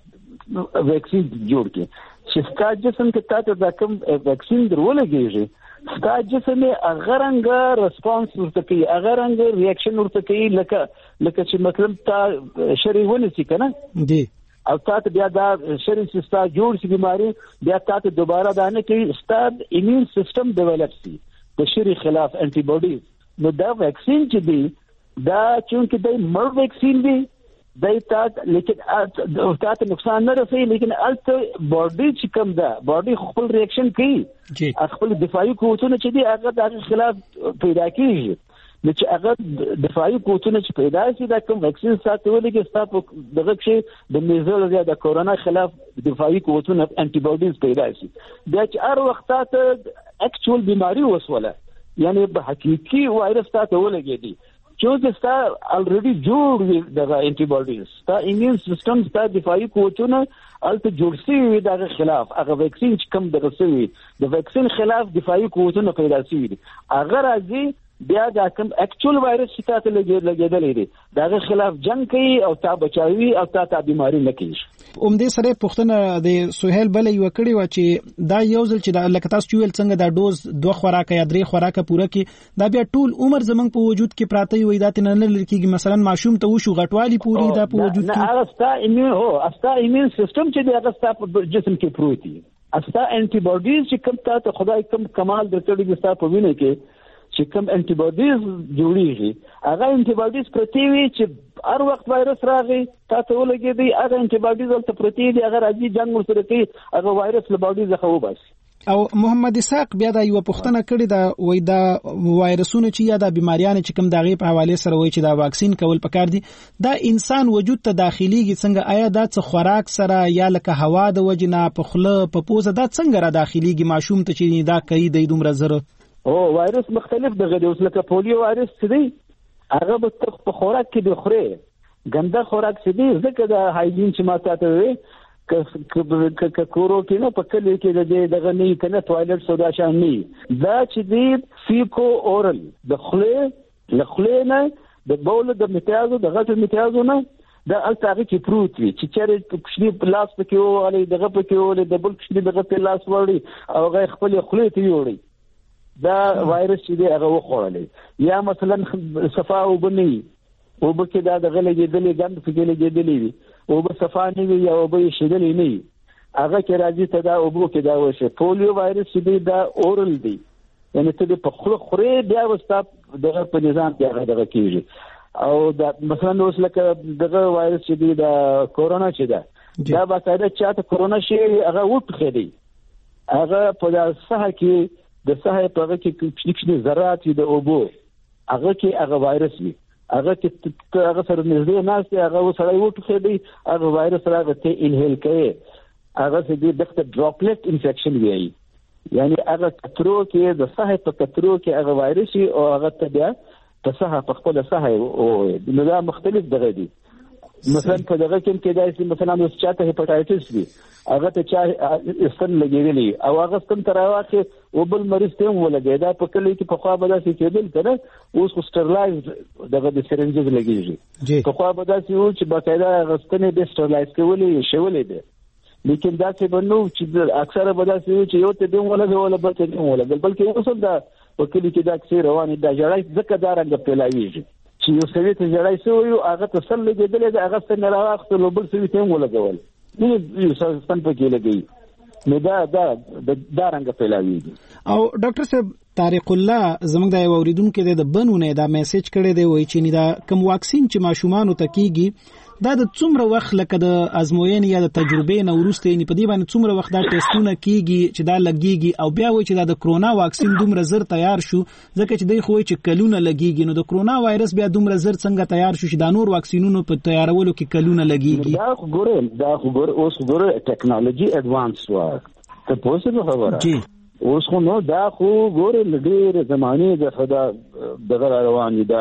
هغه ویکسین جوړ کړي چې ستا جسم کې تاسو دا کوم ویکسین درولګیږي ستا جسم یې هغه رنګ ریسپانس ورته کوي هغه رنګ ریاکشن ورته کوي لکه لکه چې مطلب تا شری ونیسي کنه دی او تاسو بیا دا شری سیستا جوړ شي بیماری بیا تاسو دوباره دا نه کوي ستا ایمیون سیستم ډیولپ شي د شری خلاف انټي باډیز نو دا ویکسین چې دی دا چونکه د مړ ویکسین دی دای تاسو لیکن تاسو نقصان نه رسي لیکن الته باډي چې کوم ده باډي خپل ریاکشن کوي خپل دفاعي قوتونه چې دي هغه د خلاف پیدا کیږي نو چې هغه دفاعي قوتونه چې پیدا شي دا کوم ویکسین ساتول کې تاسو دغه چې د میزل یا د کورونا خلاف دفاعي قوتونه انټي باډیز پیدا شي دا چې هر وخت تاسو اکچوال بیماری وسوله یعنی په حقيقي وایرس تاسو ولګېدي چې ستا الریډي جوړ وي دغه انټي باډیز ستا ایمیون سیستم ستا دفاعي قوتونه الته جوړ شي دغه خلاف هغه ویکسین چې کوم دغه شوی د ویکسین خلاف دفاعي قوتونه پیدا شي هغه راځي بیا دا کوم اکچوال وایرس چې تاسو لګېدلې دي دغه خلاف جنگ کوي او تا بچاوي او تا ته بیماری نه کوي. اومدې سره پوښتنه د سہیل بل یو کړی و چې دا یو ځل چې د لکه تاسو چویل څنګه دا ډوز دوه خوراک یا درې خوراک پوره کی دا بیا ټول عمر زمنګ په وجود کې پراته وي دا تنه نه لکېږي مثلا ماشوم ته وشو غټوالی پوری دا په وجود کې نه استا ایمیون هو استا ایمیون سیستم چې د استا په جسم کې پروت دي استا انټي باډیز چې کوم ته خدای کوم کمال درته دي استا په وینه کې چې کوم انټي باډیز جوړیږي هغه انټي باډیز پرتی وي چې هر وخت وایرس راغی تاسو ولګېدی هغه انټي باډیز ولته پرتی دي هغه راځي جنگ ورسره کوي هغه وایرس له باډیز څخه وباسي. او محمد اسحاق بیا دا یو پوښتنه کړې دا وای دا وایرسونه چې یا د بیماریانو چې کوم دغه په حواله سره وای چې دا واکسین کول پکار دي دا انسان وجود ته داخليږي څنګه آیا دا څه خوراک سره یا لکه هوا د وجنه په خله په پوزه دا څنګه را داخليږي ماشوم ته چې دا کوي د دومره زره او وایرس مختلف دغه دی اوس لکه پولیو وایرس څه دی هغه به په خوراک کې به خوري ګنده خوراک سي دي ځکه د هایجین چې ماته ته وي ک ک کورو کې نه په کلی کې د دغه نه کنه ټوایلټ سودا شان نه دا چې دی فیکو اورل د خله لخله نه د بول د میتیازو د غټ میتیازو نه دا التاغي چې پروت وي چې چیرې کښنی پلاس پکې و علي دغه پکې و د بل کښنی دغه په لاس وړي او هغه خپل خله ته وړي دا وایرس چې دی هغه وخوړلې یا مثلا صفا وبني وبکې دا دغه لګېدلې ګند پکې لګېدلې وي او به صفانی وي یا او به شیدلې نه هغه کې راځي ته دا او به کې دا وشه پولیو وایرس دی دا اورل دی یعنی ته په خله خوري بیا وستا دغه په نظام کې هغه دغه کیږي او دا مثلا اوس لکه دغه وایرس چې دی دا کورونا چې دا دا باید چې ته کورونا شي هغه وټخې دی هغه په صحه کې د صحه په هغه کې کښنی ذرات د اوبو هغه کې هغه وایرس وي هغه چې هغه سره نږدې ناشته هغه وسړی وټخې دی هغه وایرس راغته انهیل کوي هغه چې دغه ډراپلټ انفیکشن وي یعنی هغه کترو کې د صحه په کترو کې هغه وایرس او هغه ته بیا په صحه په خپل صحه او نو دا مختلف دغه دي مثلا په دغه کې کې دا چې مثلا د چاته هپاتایټس وي هغه ته چا استن لګېدلی او هغه ستن تراواخه او بل مریض ته ولګي دا په کلی کې په خوا به داسې کېدل کنه اوس خو سټرلایز دغه د سرنجز لګیږي په خوا به داسې و چې باقاعده غستنې د سټرلایز کولې شولې ده لیکن دا څه بنو چې اکثره به داسې و چې یو ته دی ولګي ولا بل ته دی ولګي بلکې اوس دا په کلی کې دا څه رواني دا جړای ځکه دا رنګ پیلاویږي چې یو سوي ته جړای سو یو هغه ته سل لګېدل دا هغه څنګه راوخته نو بل سوي ته ولګول نو یو څه پکې لګي نو دا دا دا رنګ پیلاویږي او ډاکټر صاحب طارق الله زموږ د اوریدونکو د بنونه دا میسج کړی دی وای چې دا کوم واکسین چې ماشومان ته کیږي دا د څومره وخت لکه د ازموینې یا د تجربې نه ورسته نه پدې باندې څومره وخت دا ټیسټونه کیږي چې دا لګيږي او بیا وای چې دا د کرونا واکسین دومره زر تیار شو ځکه چې دوی خو چې کلونه لګيږي نو د کرونا وایرس بیا دومره زر څنګه تیار شو چې دا نور واکسینونو په تیارولو کې کلونه لګيږي دا خو ګوره دا خو ګوره اوس ګوره ټیکنالوژي اډوانس وا ته پوښتنه خبره جی اوس خو نو دا خو ګوره لګیر زمانه د خدا دغه روان دي دا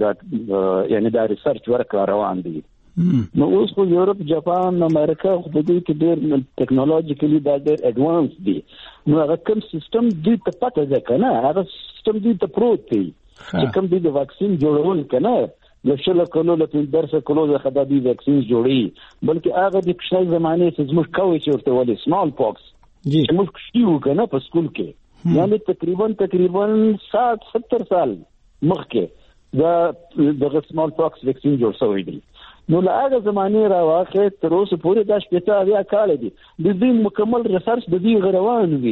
دغه یعنی دا ریسرچ ورک روان دي نو اوس خو یورپ جاپان امریکا خو د دې کې ډېر ټیکنالوژیکلی دا ډېر اډوانس دي نو هغه کوم سیستم دې ته پته ده کنه هغه سیستم دې ته پروت دی چې کوم دې د واکسین جوړول کنه د شل کلو له درس کلو د خدادي واکسین جوړي بلکې هغه د کښای زمانه چې زموږ کوي چې ورته ولې سمال پاکس جی موږ کښیو کنه په سکول کې یعنی تقریبا تقریبا ساठ ستر سال مخکې دا د سمال پاکس واکسین جوړ شوی دی نو له هغه زمانه راواخه تر اوسه پورې دا شپږ اویا کال دي د دې مکمل ریسرچ د دې روان دي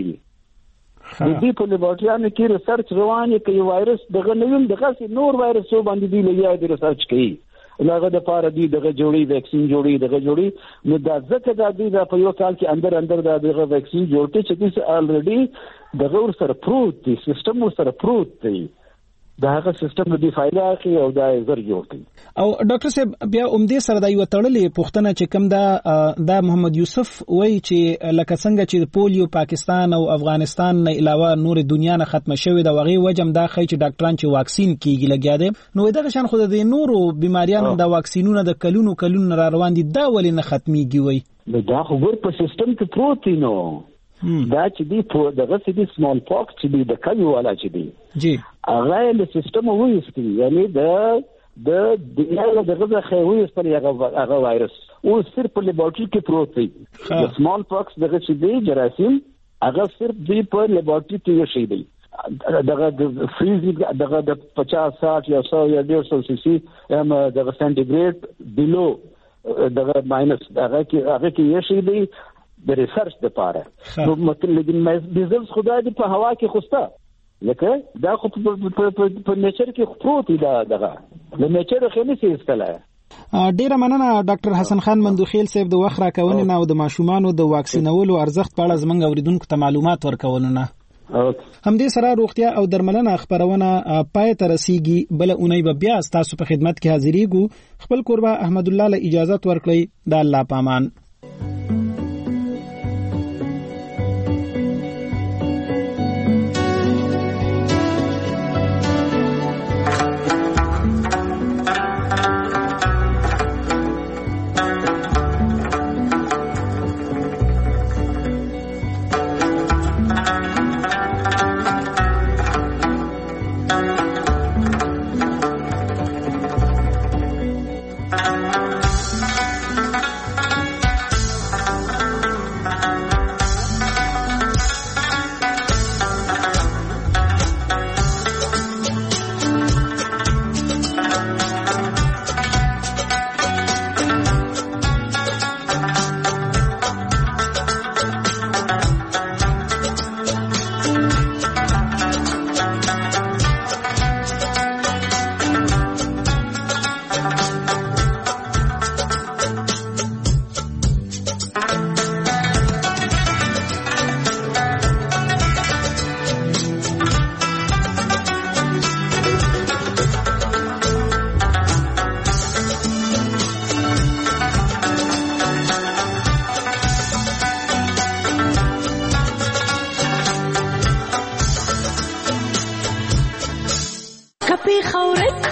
د دې په لیبارټریانو کې ریسرچ روان دي چې وایرس دغه نویم دغه نور وایرس سو باندې دی لګیا دي ریسرچ کوي هغه د پاره دی دغه جوړي ویکسین جوړي دغه جوړي نو دا ځکه دا دی په یو کال کې اندر اندر دا دغه ویکسین جوړته چې تاسو الریډي دغه ور سره پروت دی سیستم ور سره پروت دی دا هغه سیستم د فایده اخی او دا زر جوړ کړي او ډاکټر صاحب بیا اومدې سره دا یو تړلې پوښتنه چې کوم دا د محمد یوسف وای چې لکه څنګه چې پولیو پاکستان او افغانستان نه علاوه نور دنیا نه ختم شوی دا وغي وجم دا خی چې ډاکټران چې واکسین کیږي لګیا دي نو دا شان خود د نورو بیماریانو د واکسینونو د کلونو کلونو را روان دي دا ولې نه ختميږي وای دا خو ګور په سیستم کې پروت دی نو دا چې دی په دغه چې دی سمال پاکس چې دی د کلیو والا چې دی جی هغه له سیستم وېستي یعنی د د دنیا له دغه خوي استل هغه وایرس او صرف په لیبارټری کې پروت دی د سمال پاکس دغه چې دی جراثیم هغه صرف دی په لیبارټری کې شي دی دغه د فریز دغه د پچاس ساठ یا سو یا ډېر سو سی سی ام دغه سنټیګریډ بلو دغه ماینس هغه کې هغه کې شي دی د ریسرچ لپاره نو مطلب لیکن بیزلز خدای دې په هوا کې خوسته لکه دا خو په نیچر کې پروت دی دا دغه د نیچر خو نه سیس کله ډیره مننه ډاکټر حسن خان مندوخیل صاحب د وخت راکونې نه او د ماشومانو د واکسینولو ارزښت په اړه زموږ اوریدونکو ته معلومات ورکولونه همدې سره روغتیا او درملنه خبرونه پای ته رسیږي بل اونۍ به بیا تاسو په خدمت کې حاضرېږو خپل قربا احمد الله له اجازه ورکړئ د الله پامان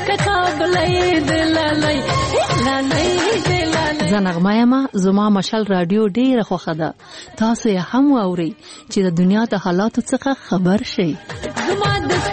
کتاب لای دلالای لالای دلالای زنغما یم زما مشال رادیو ډیره خوښه ده تاسو یې هم واورئ چې د دنیا د حالاتو څخه خبر شئ زما د